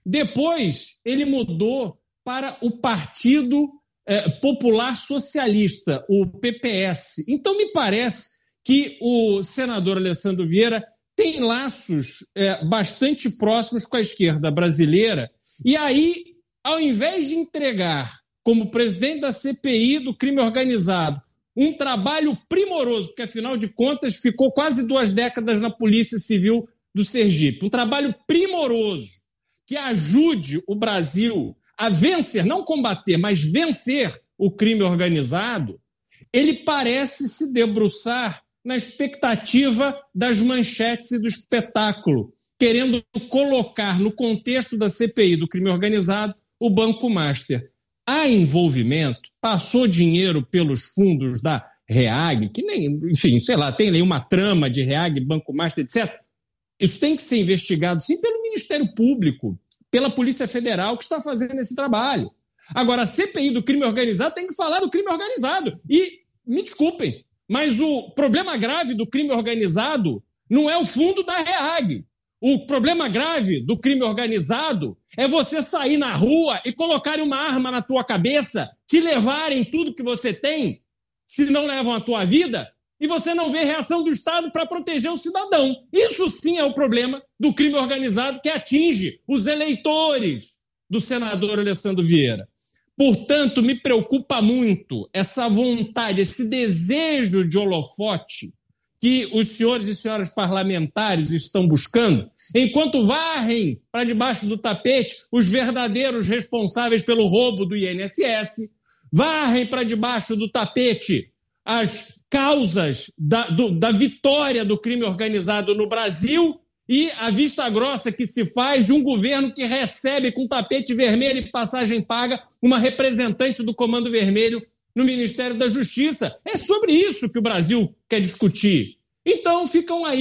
Depois, ele mudou para o Partido Popular Socialista, o PPS. Então, me parece que o senador Alessandro Vieira tem laços bastante próximos com a esquerda brasileira. E aí, ao invés de entregar, como presidente da CPI do crime organizado, um trabalho primoroso, porque, afinal de contas, ficou quase 2 décadas na Polícia Civil do Sergipe. Um trabalho primoroso que ajude o Brasil a vencer, não combater, mas vencer o crime organizado. Ele parece se debruçar na expectativa das manchetes e do espetáculo, querendo colocar no contexto da CPI do crime organizado o Banco Master. Há envolvimento, passou dinheiro pelos fundos da REAG, que nem, enfim, sei lá, tem aí uma trama de REAG, Banco Master, etc. Isso tem que ser investigado, sim, pelo Ministério Público, pela Polícia Federal, que está fazendo esse trabalho. Agora, a CPI do crime organizado tem que falar do crime organizado. E, me desculpem, mas o problema grave do crime organizado não é o fundo da REAG. O problema grave do crime organizado é você sair na rua e colocarem uma arma na tua cabeça, te levarem tudo que você tem, se não levam a tua vida, e você não vê reação do Estado para proteger o cidadão. Isso sim é o problema do crime organizado que atinge os eleitores do senador Alessandro Vieira. Portanto, me preocupa muito essa vontade, esse desejo de holofote que os senhores e senhoras parlamentares estão buscando, enquanto varrem para debaixo do tapete os verdadeiros responsáveis pelo roubo do INSS, varrem para debaixo do tapete as causas da vitória do crime organizado no Brasil e a vista grossa que se faz de um governo que recebe com tapete vermelho e passagem paga uma representante do Comando Vermelho no Ministério da Justiça. É sobre isso que o Brasil quer discutir. Então ficam aí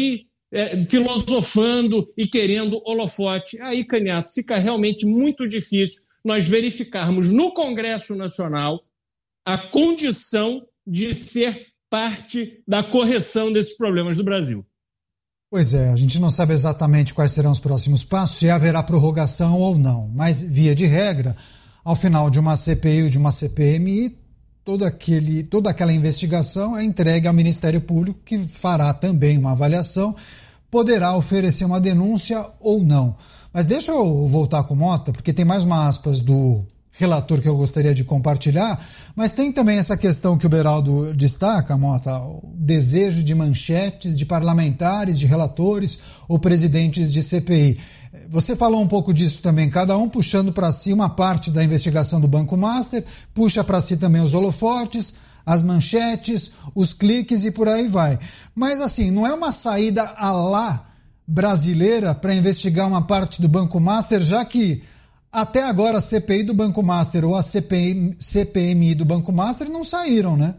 filosofando e querendo holofote. Aí, Caniato, fica realmente muito difícil nós verificarmos no Congresso Nacional a condição de ser parte da correção desses problemas do Brasil. Pois é, a gente não sabe exatamente quais serão os próximos passos, se haverá prorrogação ou não, mas, via de regra, ao final de uma CPI ou de uma CPMI, toda aquela investigação é entregue ao Ministério Público, que fará também uma avaliação, poderá oferecer uma denúncia ou não. Mas deixa eu voltar com o Mota, porque tem mais uma aspas do relator que eu gostaria de compartilhar, mas tem também essa questão que o Beraldo destaca, Mota, o desejo de manchetes de parlamentares, de relatores ou presidentes de CPI. Você falou um pouco disso também, cada um puxando para si uma parte da investigação do Banco Master, puxa para si também os holofotes, as manchetes, os cliques e por aí vai. Mas assim, não é uma saída à la brasileira para investigar uma parte do Banco Master, já que até agora a CPI do Banco Master ou a CPMI do Banco Master não saíram, né?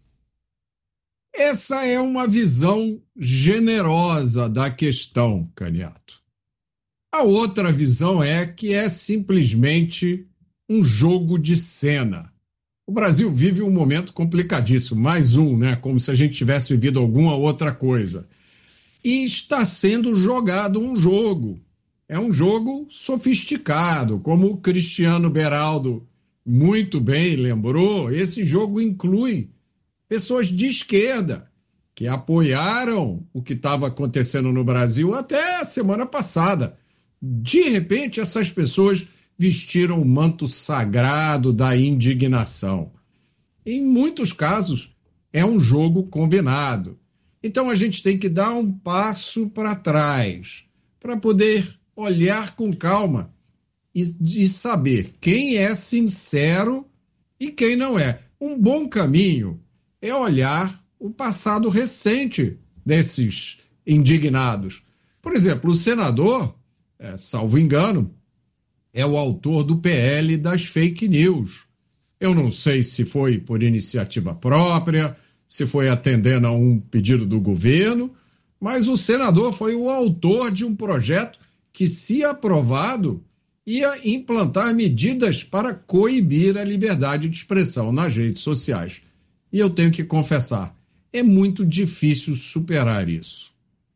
Essa é uma visão generosa da questão, Caniato. A outra visão é que é simplesmente um jogo de cena. O Brasil vive um momento complicadíssimo, mais um, né? Como se a gente tivesse vivido alguma outra coisa. E está sendo jogado um jogo. É um jogo sofisticado, como o Cristiano Beraldo muito bem lembrou. Esse jogo inclui pessoas de esquerda que apoiaram o que estava acontecendo no Brasil até a semana passada. De repente, essas pessoas vestiram o manto sagrado da indignação. Em muitos casos, é um jogo combinado. Então, a gente tem que dar um passo para trás para poder olhar com calma e saber quem é sincero e quem não é. Um bom caminho é olhar o passado recente desses indignados. Por exemplo, o senador, salvo engano, é o autor do PL das fake news. Eu não sei se foi por iniciativa própria, se foi atendendo a um pedido do governo, mas o senador foi o autor de um projeto que, se aprovado, ia implantar medidas para coibir a liberdade de expressão nas redes sociais. E eu tenho que confessar, é muito difícil superar isso.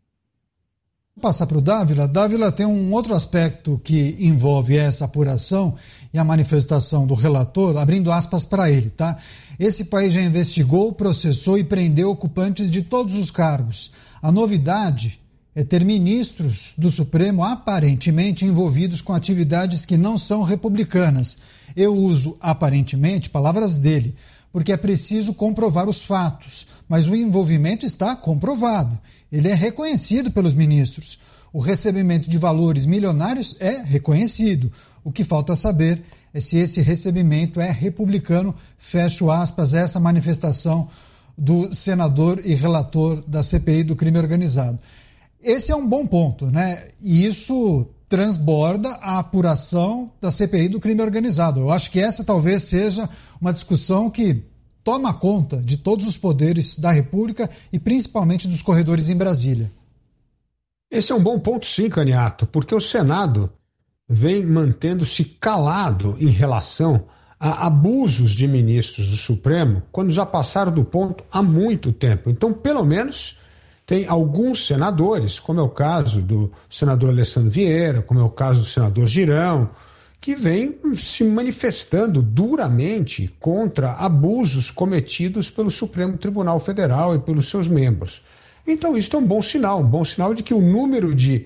Vou passar para o Dávila. Dávila, tem um outro aspecto que envolve essa apuração e a manifestação do relator, abrindo aspas para ele, tá? Esse país já investigou, processou e prendeu ocupantes de todos os cargos. A novidade é ter ministros do Supremo aparentemente envolvidos com atividades que não são republicanas. Eu uso aparentemente palavras dele, porque é preciso comprovar os fatos, mas o envolvimento está comprovado. Ele é reconhecido pelos ministros. O recebimento de valores milionários é reconhecido. O que falta saber é se esse recebimento é republicano, fecho aspas, essa manifestação do senador e relator da CPI do crime organizado. Esse é um bom ponto, né? E isso transborda a apuração da CPI do crime organizado. Eu acho que essa talvez seja uma discussão que toma conta de todos os poderes da República e principalmente dos corredores em Brasília. Esse é um bom ponto, sim, Caniato, porque o Senado vem mantendo-se calado em relação a abusos de ministros do Supremo quando já passaram do ponto há muito tempo. Então, pelo menos, tem alguns senadores, como é o caso do senador Alessandro Vieira, como é o caso do senador Girão, que vem se manifestando duramente contra abusos cometidos pelo Supremo Tribunal Federal e pelos seus membros. Então, isso é um bom sinal de que o número de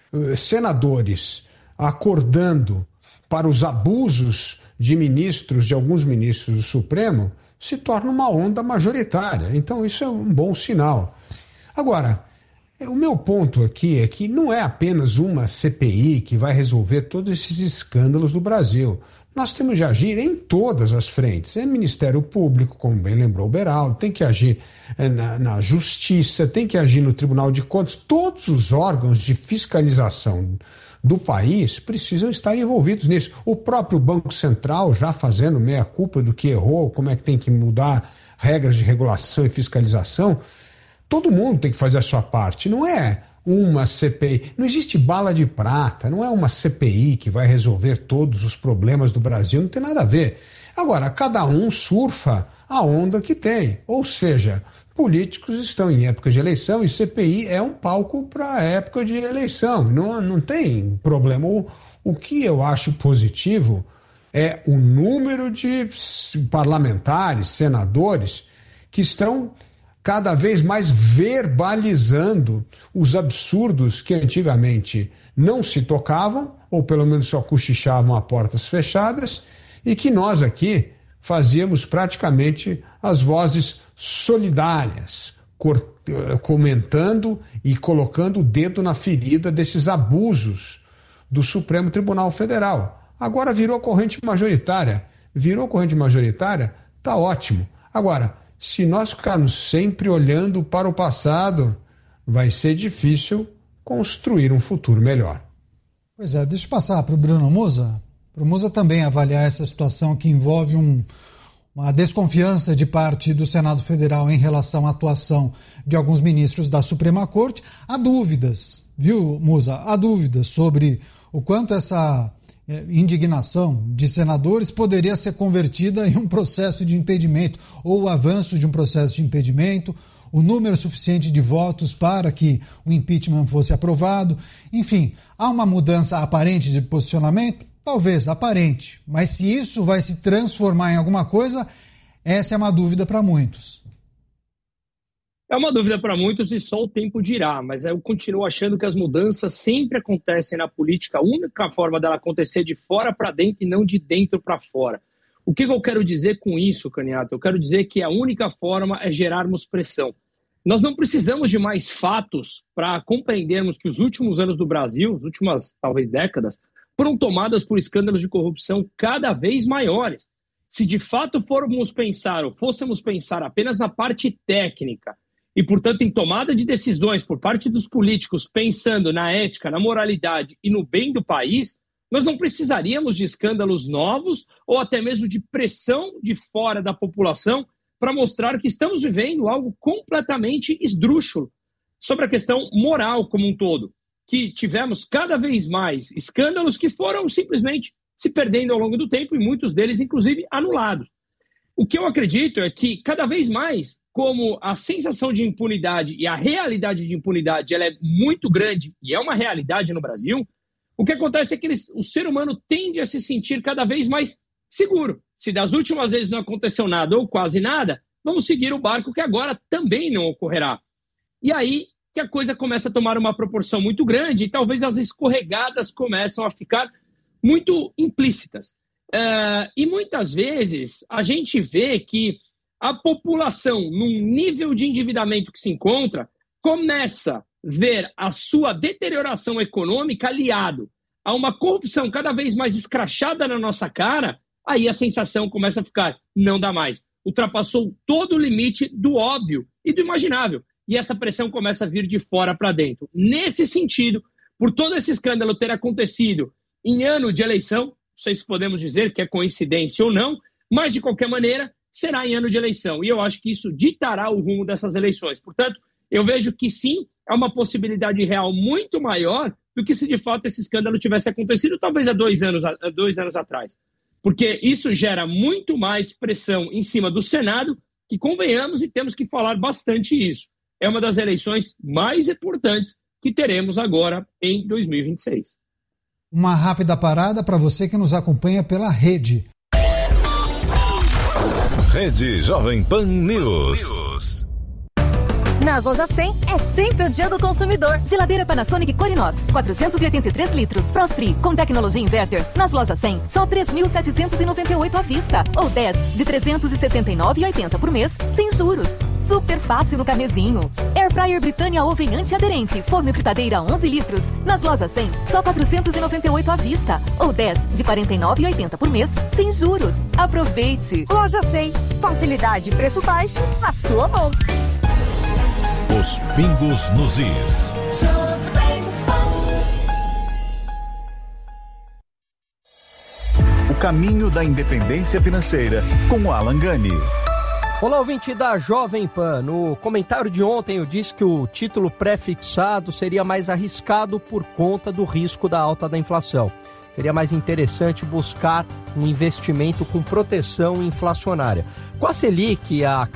senadores acordando para os abusos de alguns ministros do Supremo se torna uma onda majoritária. Então, isso é um bom sinal. Agora, o meu ponto aqui é que não é apenas uma CPI que vai resolver todos esses escândalos do Brasil. Nós temos de agir em todas as frentes. É Ministério Público, como bem lembrou o Beraldo, tem que agir na Justiça, tem que agir no Tribunal de Contas. Todos os órgãos de fiscalização do país precisam estar envolvidos nisso. O próprio Banco Central já fazendo meia-culpa do que errou, como é que tem que mudar regras de regulação e fiscalização. Todo mundo tem que fazer a sua parte. Não é uma CPI. Não existe bala de prata, não é uma CPI que vai resolver todos os problemas do Brasil, não tem nada a ver. Agora, cada um surfa a onda que tem, ou seja, políticos estão em época de eleição e CPI é um palco para a época de eleição, não tem problema. O que eu acho positivo é o número de parlamentares, senadores, que estão cada vez mais verbalizando os absurdos que antigamente não se tocavam, ou pelo menos só cochichavam a portas fechadas, e que nós aqui fazíamos praticamente as vozes solidárias, comentando e colocando o dedo na ferida desses abusos do Supremo Tribunal Federal. Agora virou corrente majoritária. Tá ótimo. Agora, se nós ficarmos sempre olhando para o passado, vai ser difícil construir um futuro melhor. Pois é, deixa eu passar para o Bruno Musa. Para o Musa também avaliar essa situação que envolve uma desconfiança de parte do Senado Federal em relação à atuação de alguns ministros da Suprema Corte. Há dúvidas, viu, Musa? Há dúvidas sobre o quanto essa indignação de senadores poderia ser convertida em um processo de impedimento ou o avanço de um processo de impedimento, o número suficiente de votos para que o impeachment fosse aprovado. Enfim, há uma mudança aparente de posicionamento? Talvez, aparente. Mas se isso vai se transformar em alguma coisa, essa é uma dúvida para muitos. É uma dúvida para muitos e só o tempo dirá, mas eu continuo achando que as mudanças sempre acontecem na política. A única forma dela acontecer de fora para dentro e não de dentro para fora. O que eu quero dizer com isso, Caniato? Eu quero dizer que a única forma é gerarmos pressão. Nós não precisamos de mais fatos para compreendermos que os últimos anos do Brasil, as últimas talvez décadas, foram tomadas por escândalos de corrupção cada vez maiores. Se de fato fôssemos pensar apenas na parte técnica e, portanto, em tomada de decisões por parte dos políticos pensando na ética, na moralidade e no bem do país, nós não precisaríamos de escândalos novos ou até mesmo de pressão de fora da população para mostrar que estamos vivendo algo completamente esdrúxulo sobre a questão moral como um todo, que tivemos cada vez mais escândalos que foram simplesmente se perdendo ao longo do tempo e muitos deles, inclusive, anulados. O que eu acredito é que cada vez mais, como a sensação de impunidade e a realidade de impunidade ela é muito grande e é uma realidade no Brasil, o que acontece é que o ser humano tende a se sentir cada vez mais seguro. Se das últimas vezes não aconteceu nada ou quase nada, vamos seguir o barco que agora também não ocorrerá. E aí que a coisa começa a tomar uma proporção muito grande e talvez as escorregadas começam a ficar muito implícitas. E muitas vezes a gente vê que a população, num nível de endividamento que se encontra, começa a ver a sua deterioração econômica aliado a uma corrupção cada vez mais escrachada na nossa cara, aí a sensação começa a ficar, não dá mais. Ultrapassou todo o limite do óbvio e do imaginável. E essa pressão começa a vir de fora para dentro. Nesse sentido, por todo esse escândalo ter acontecido em ano de eleição, não sei se podemos dizer que é coincidência ou não, mas de qualquer maneira será em ano de eleição. E eu acho que isso ditará o rumo dessas eleições. Portanto, eu vejo que sim, é uma possibilidade real muito maior do que se de fato esse escândalo tivesse acontecido talvez há 2 anos atrás. Porque isso gera muito mais pressão em cima do Senado, que convenhamos e temos que falar bastante isso. É uma das eleições mais importantes que teremos agora em 2026. Uma rápida parada para você que nos acompanha pela rede. Rede Jovem Pan News. Nas lojas 100 é sempre o dia do consumidor. Geladeira Panasonic Corinox, 483 litros, Frost Free, com tecnologia inverter. Nas lojas 100, só 3.798 à vista. Ou 10 de 379,80 por mês, sem juros. Super fácil no carnezinho. Air Fryer Britânia Oven antiaderente, forno e fritadeira 11 litros. Nas lojas 100, só 498 à vista. Ou 10 de 49,80 por mês, sem juros. Aproveite! Loja 100, facilidade e preço baixo na sua mão. Os pingos nos is. O caminho da independência financeira com Alan Gani. Olá, ouvinte da Jovem Pan. No comentário de ontem eu disse que o título pré-fixado seria mais arriscado por conta do risco da alta da inflação. Seria mais interessante buscar um investimento com proteção inflacionária. Com a Selic a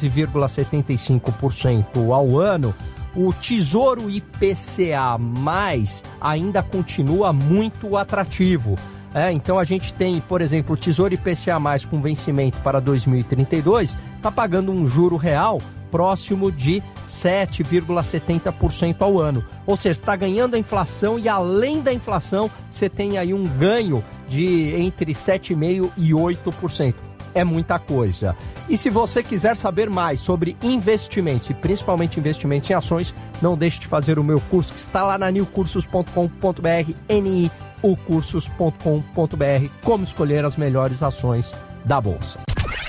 14,75% ao ano, o Tesouro IPCA+, ainda continua muito atrativo. Então a gente tem, por exemplo, o Tesouro IPCA+, com vencimento para 2032, está pagando um juro real próximo de 7,70% ao ano. Ou seja, está ganhando a inflação e além da inflação, você tem aí um ganho de entre 7,5% e 8%. É muita coisa. E se você quiser saber mais sobre investimentos, e principalmente investimentos em ações, não deixe de fazer o meu curso que está lá na niucursos.com.br, niucursos.com.br, como escolher as melhores ações da Bolsa.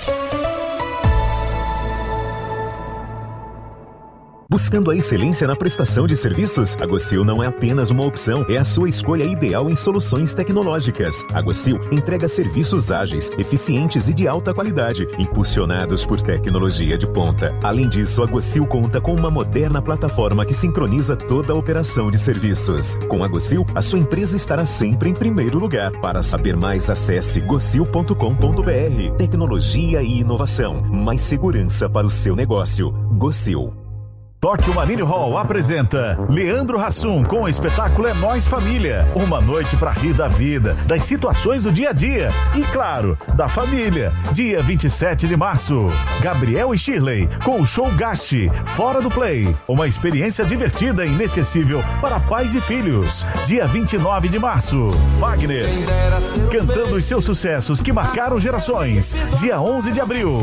Buscando a excelência na prestação de serviços? A Gocil não é apenas uma opção, é a sua escolha ideal em soluções tecnológicas. A Gocil entrega serviços ágeis, eficientes e de alta qualidade, impulsionados por tecnologia de ponta. Além disso, a Gocil conta com uma moderna plataforma que sincroniza toda a operação de serviços. Com a Gocil, a sua empresa estará sempre em primeiro lugar. Para saber mais, acesse gocil.com.br. Tecnologia e inovação. Mais segurança para o seu negócio. Gocil. Tóquio Marine Hall apresenta Leandro Hassum com o espetáculo É Nós Família. Uma noite pra rir da vida, das situações do dia a dia e, claro, da família. Dia 27 de março. Gabriel e Shirley com o show Gashi, Fora do Play. Uma experiência divertida e inesquecível para pais e filhos. Dia 29 de março. Wagner, cantando os seus sucessos que marcaram gerações. Dia 11 de abril.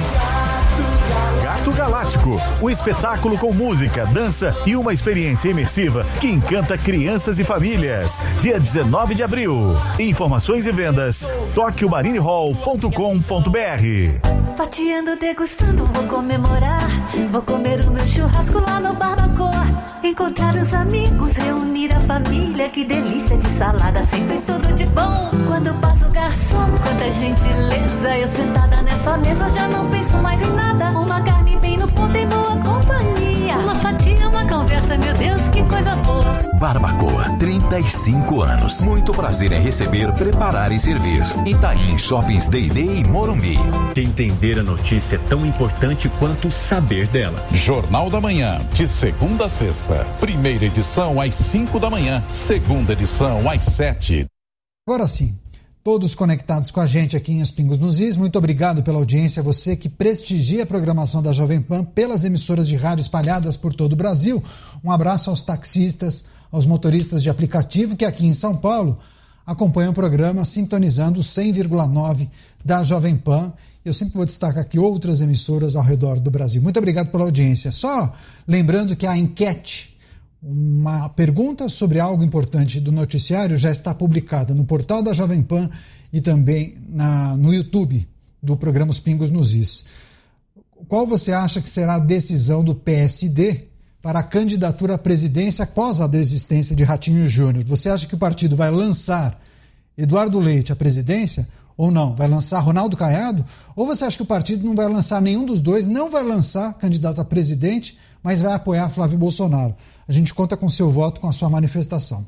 Gato Galáctico, o espetáculo com música, dança e uma experiência imersiva que encanta crianças e famílias. Dia 19 de abril. Informações e vendas, toquiomarinehall.com.br. Fatiando, degustando, vou comemorar. Vou comer o meu churrasco lá no Barbacoa. Encontrar os amigos, reunir a família. Que delícia de salada, sempre tudo de bom. Quando passa o garçom, quanta gentileza. Eu sentada nessa mesa já não penso mais em nada. Uma carne bem no ponto em boa companhia. Uma fatia, uma conversa, meu Deus, que coisa boa. Barbacoa, 35 anos. Muito prazer em receber, preparar e servir. Itaim Shoppings D&D e Morumbi. Entender a notícia é tão importante quanto saber dela. Jornal da Manhã, de segunda a sexta. Primeira edição às 5 da manhã. Segunda edição às 7. Agora sim, todos conectados com a gente aqui em Os Pingos nos Is. Muito obrigado pela audiência, você que prestigia a programação da Jovem Pan pelas emissoras de rádio espalhadas por todo o Brasil. Um abraço aos taxistas, aos motoristas de aplicativo que aqui em São Paulo acompanham o programa sintonizando o 100,9 da Jovem Pan. Eu sempre vou destacar aqui outras emissoras ao redor do Brasil. Muito obrigado pela audiência. Só lembrando que a enquete, uma pergunta sobre algo importante do noticiário, já está publicada no portal da Jovem Pan e também no YouTube do programa Os Pingos nos Is. Qual você acha que será a decisão do PSD para a candidatura à presidência após a desistência de Ratinho Júnior? Você acha que o partido vai lançar Eduardo Leite à presidência ou não? Vai lançar Ronaldo Caiado? Ou você acha que o partido não vai lançar nenhum dos dois, não vai lançar candidato a presidente, mas vai apoiar Flávio Bolsonaro? A gente conta com seu voto, com a sua manifestação.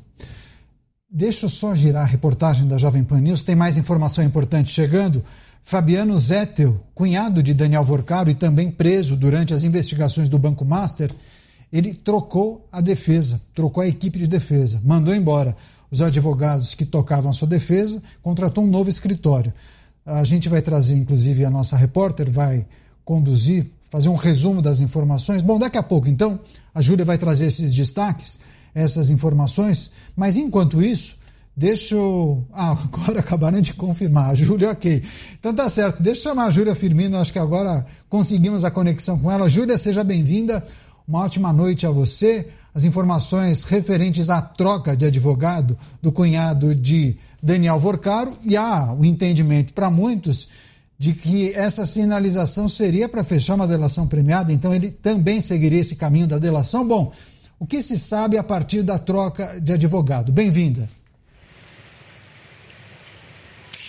Deixa eu só girar a reportagem da Jovem Pan News, tem mais informação importante chegando. Fabiano Zettel, cunhado de Daniel Vorcaro e também preso durante as investigações do Banco Master, ele trocou a defesa, trocou a equipe de defesa, mandou embora os advogados que tocavam a sua defesa, contratou um novo escritório. A gente vai trazer, inclusive, a nossa repórter vai conduzir, fazer um resumo das informações. Bom, daqui a pouco, então, a Júlia vai trazer esses destaques, essas informações, mas enquanto isso, deixa eu... agora acabaram de confirmar, a Júlia, ok. Então tá certo, deixa eu chamar a Júlia Firmino, acho que agora conseguimos a conexão com ela. Júlia, seja bem-vinda, uma ótima noite a você. As informações referentes à troca de advogado do cunhado de Daniel Vorcaro e há o entendimento para muitos de que essa sinalização seria para fechar uma delação premiada, então ele também seguiria esse caminho da delação. Bom, o que se sabe a partir da troca de advogado? Bem-vinda.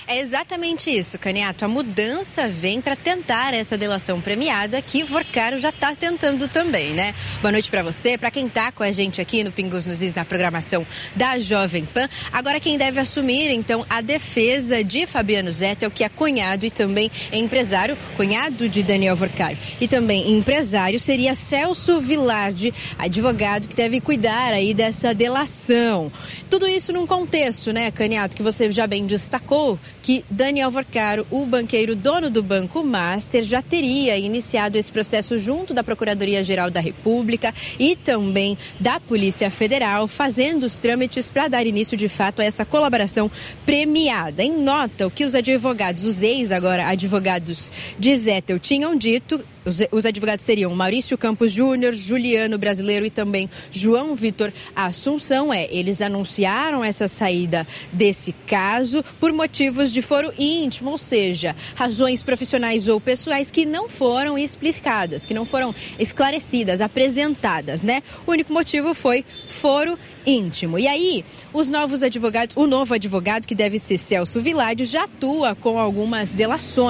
É exatamente isso, Caniato. A mudança vem para tentar essa delação premiada que Vorcaro já está tentando também, né? Boa noite para você, para quem tá com a gente aqui no Pingos nos Is, na programação da Jovem Pan. Agora quem deve assumir, então, a defesa de Fabiano Zettel, que é cunhado e também empresário, cunhado de Daniel Vorcaro, e também empresário, seria Celso Vilardi, advogado que deve cuidar aí dessa delação. Tudo isso num contexto, né, Caniato, que você já bem destacou, que Daniel Vorcaro, o banqueiro dono do Banco Master, já teria iniciado esse processo junto da Procuradoria-Geral da República e também da Polícia Federal, fazendo os trâmites para dar início de fato a essa colaboração premiada. Em nota, o que os advogados, os ex-agora advogados de Zettel, tinham dito. Os advogados seriam Maurício Campos Júnior, Juliano Brasileiro e também João Vitor Assunção. Eles anunciaram essa saída desse caso por motivos de foro íntimo, ou seja, razões profissionais ou pessoais que não foram explicadas, que não foram esclarecidas, apresentadas, né? O único motivo foi foro íntimo. E aí, os novos advogados, o novo advogado, que deve ser Celso Vilardi, já atua com algumas delações.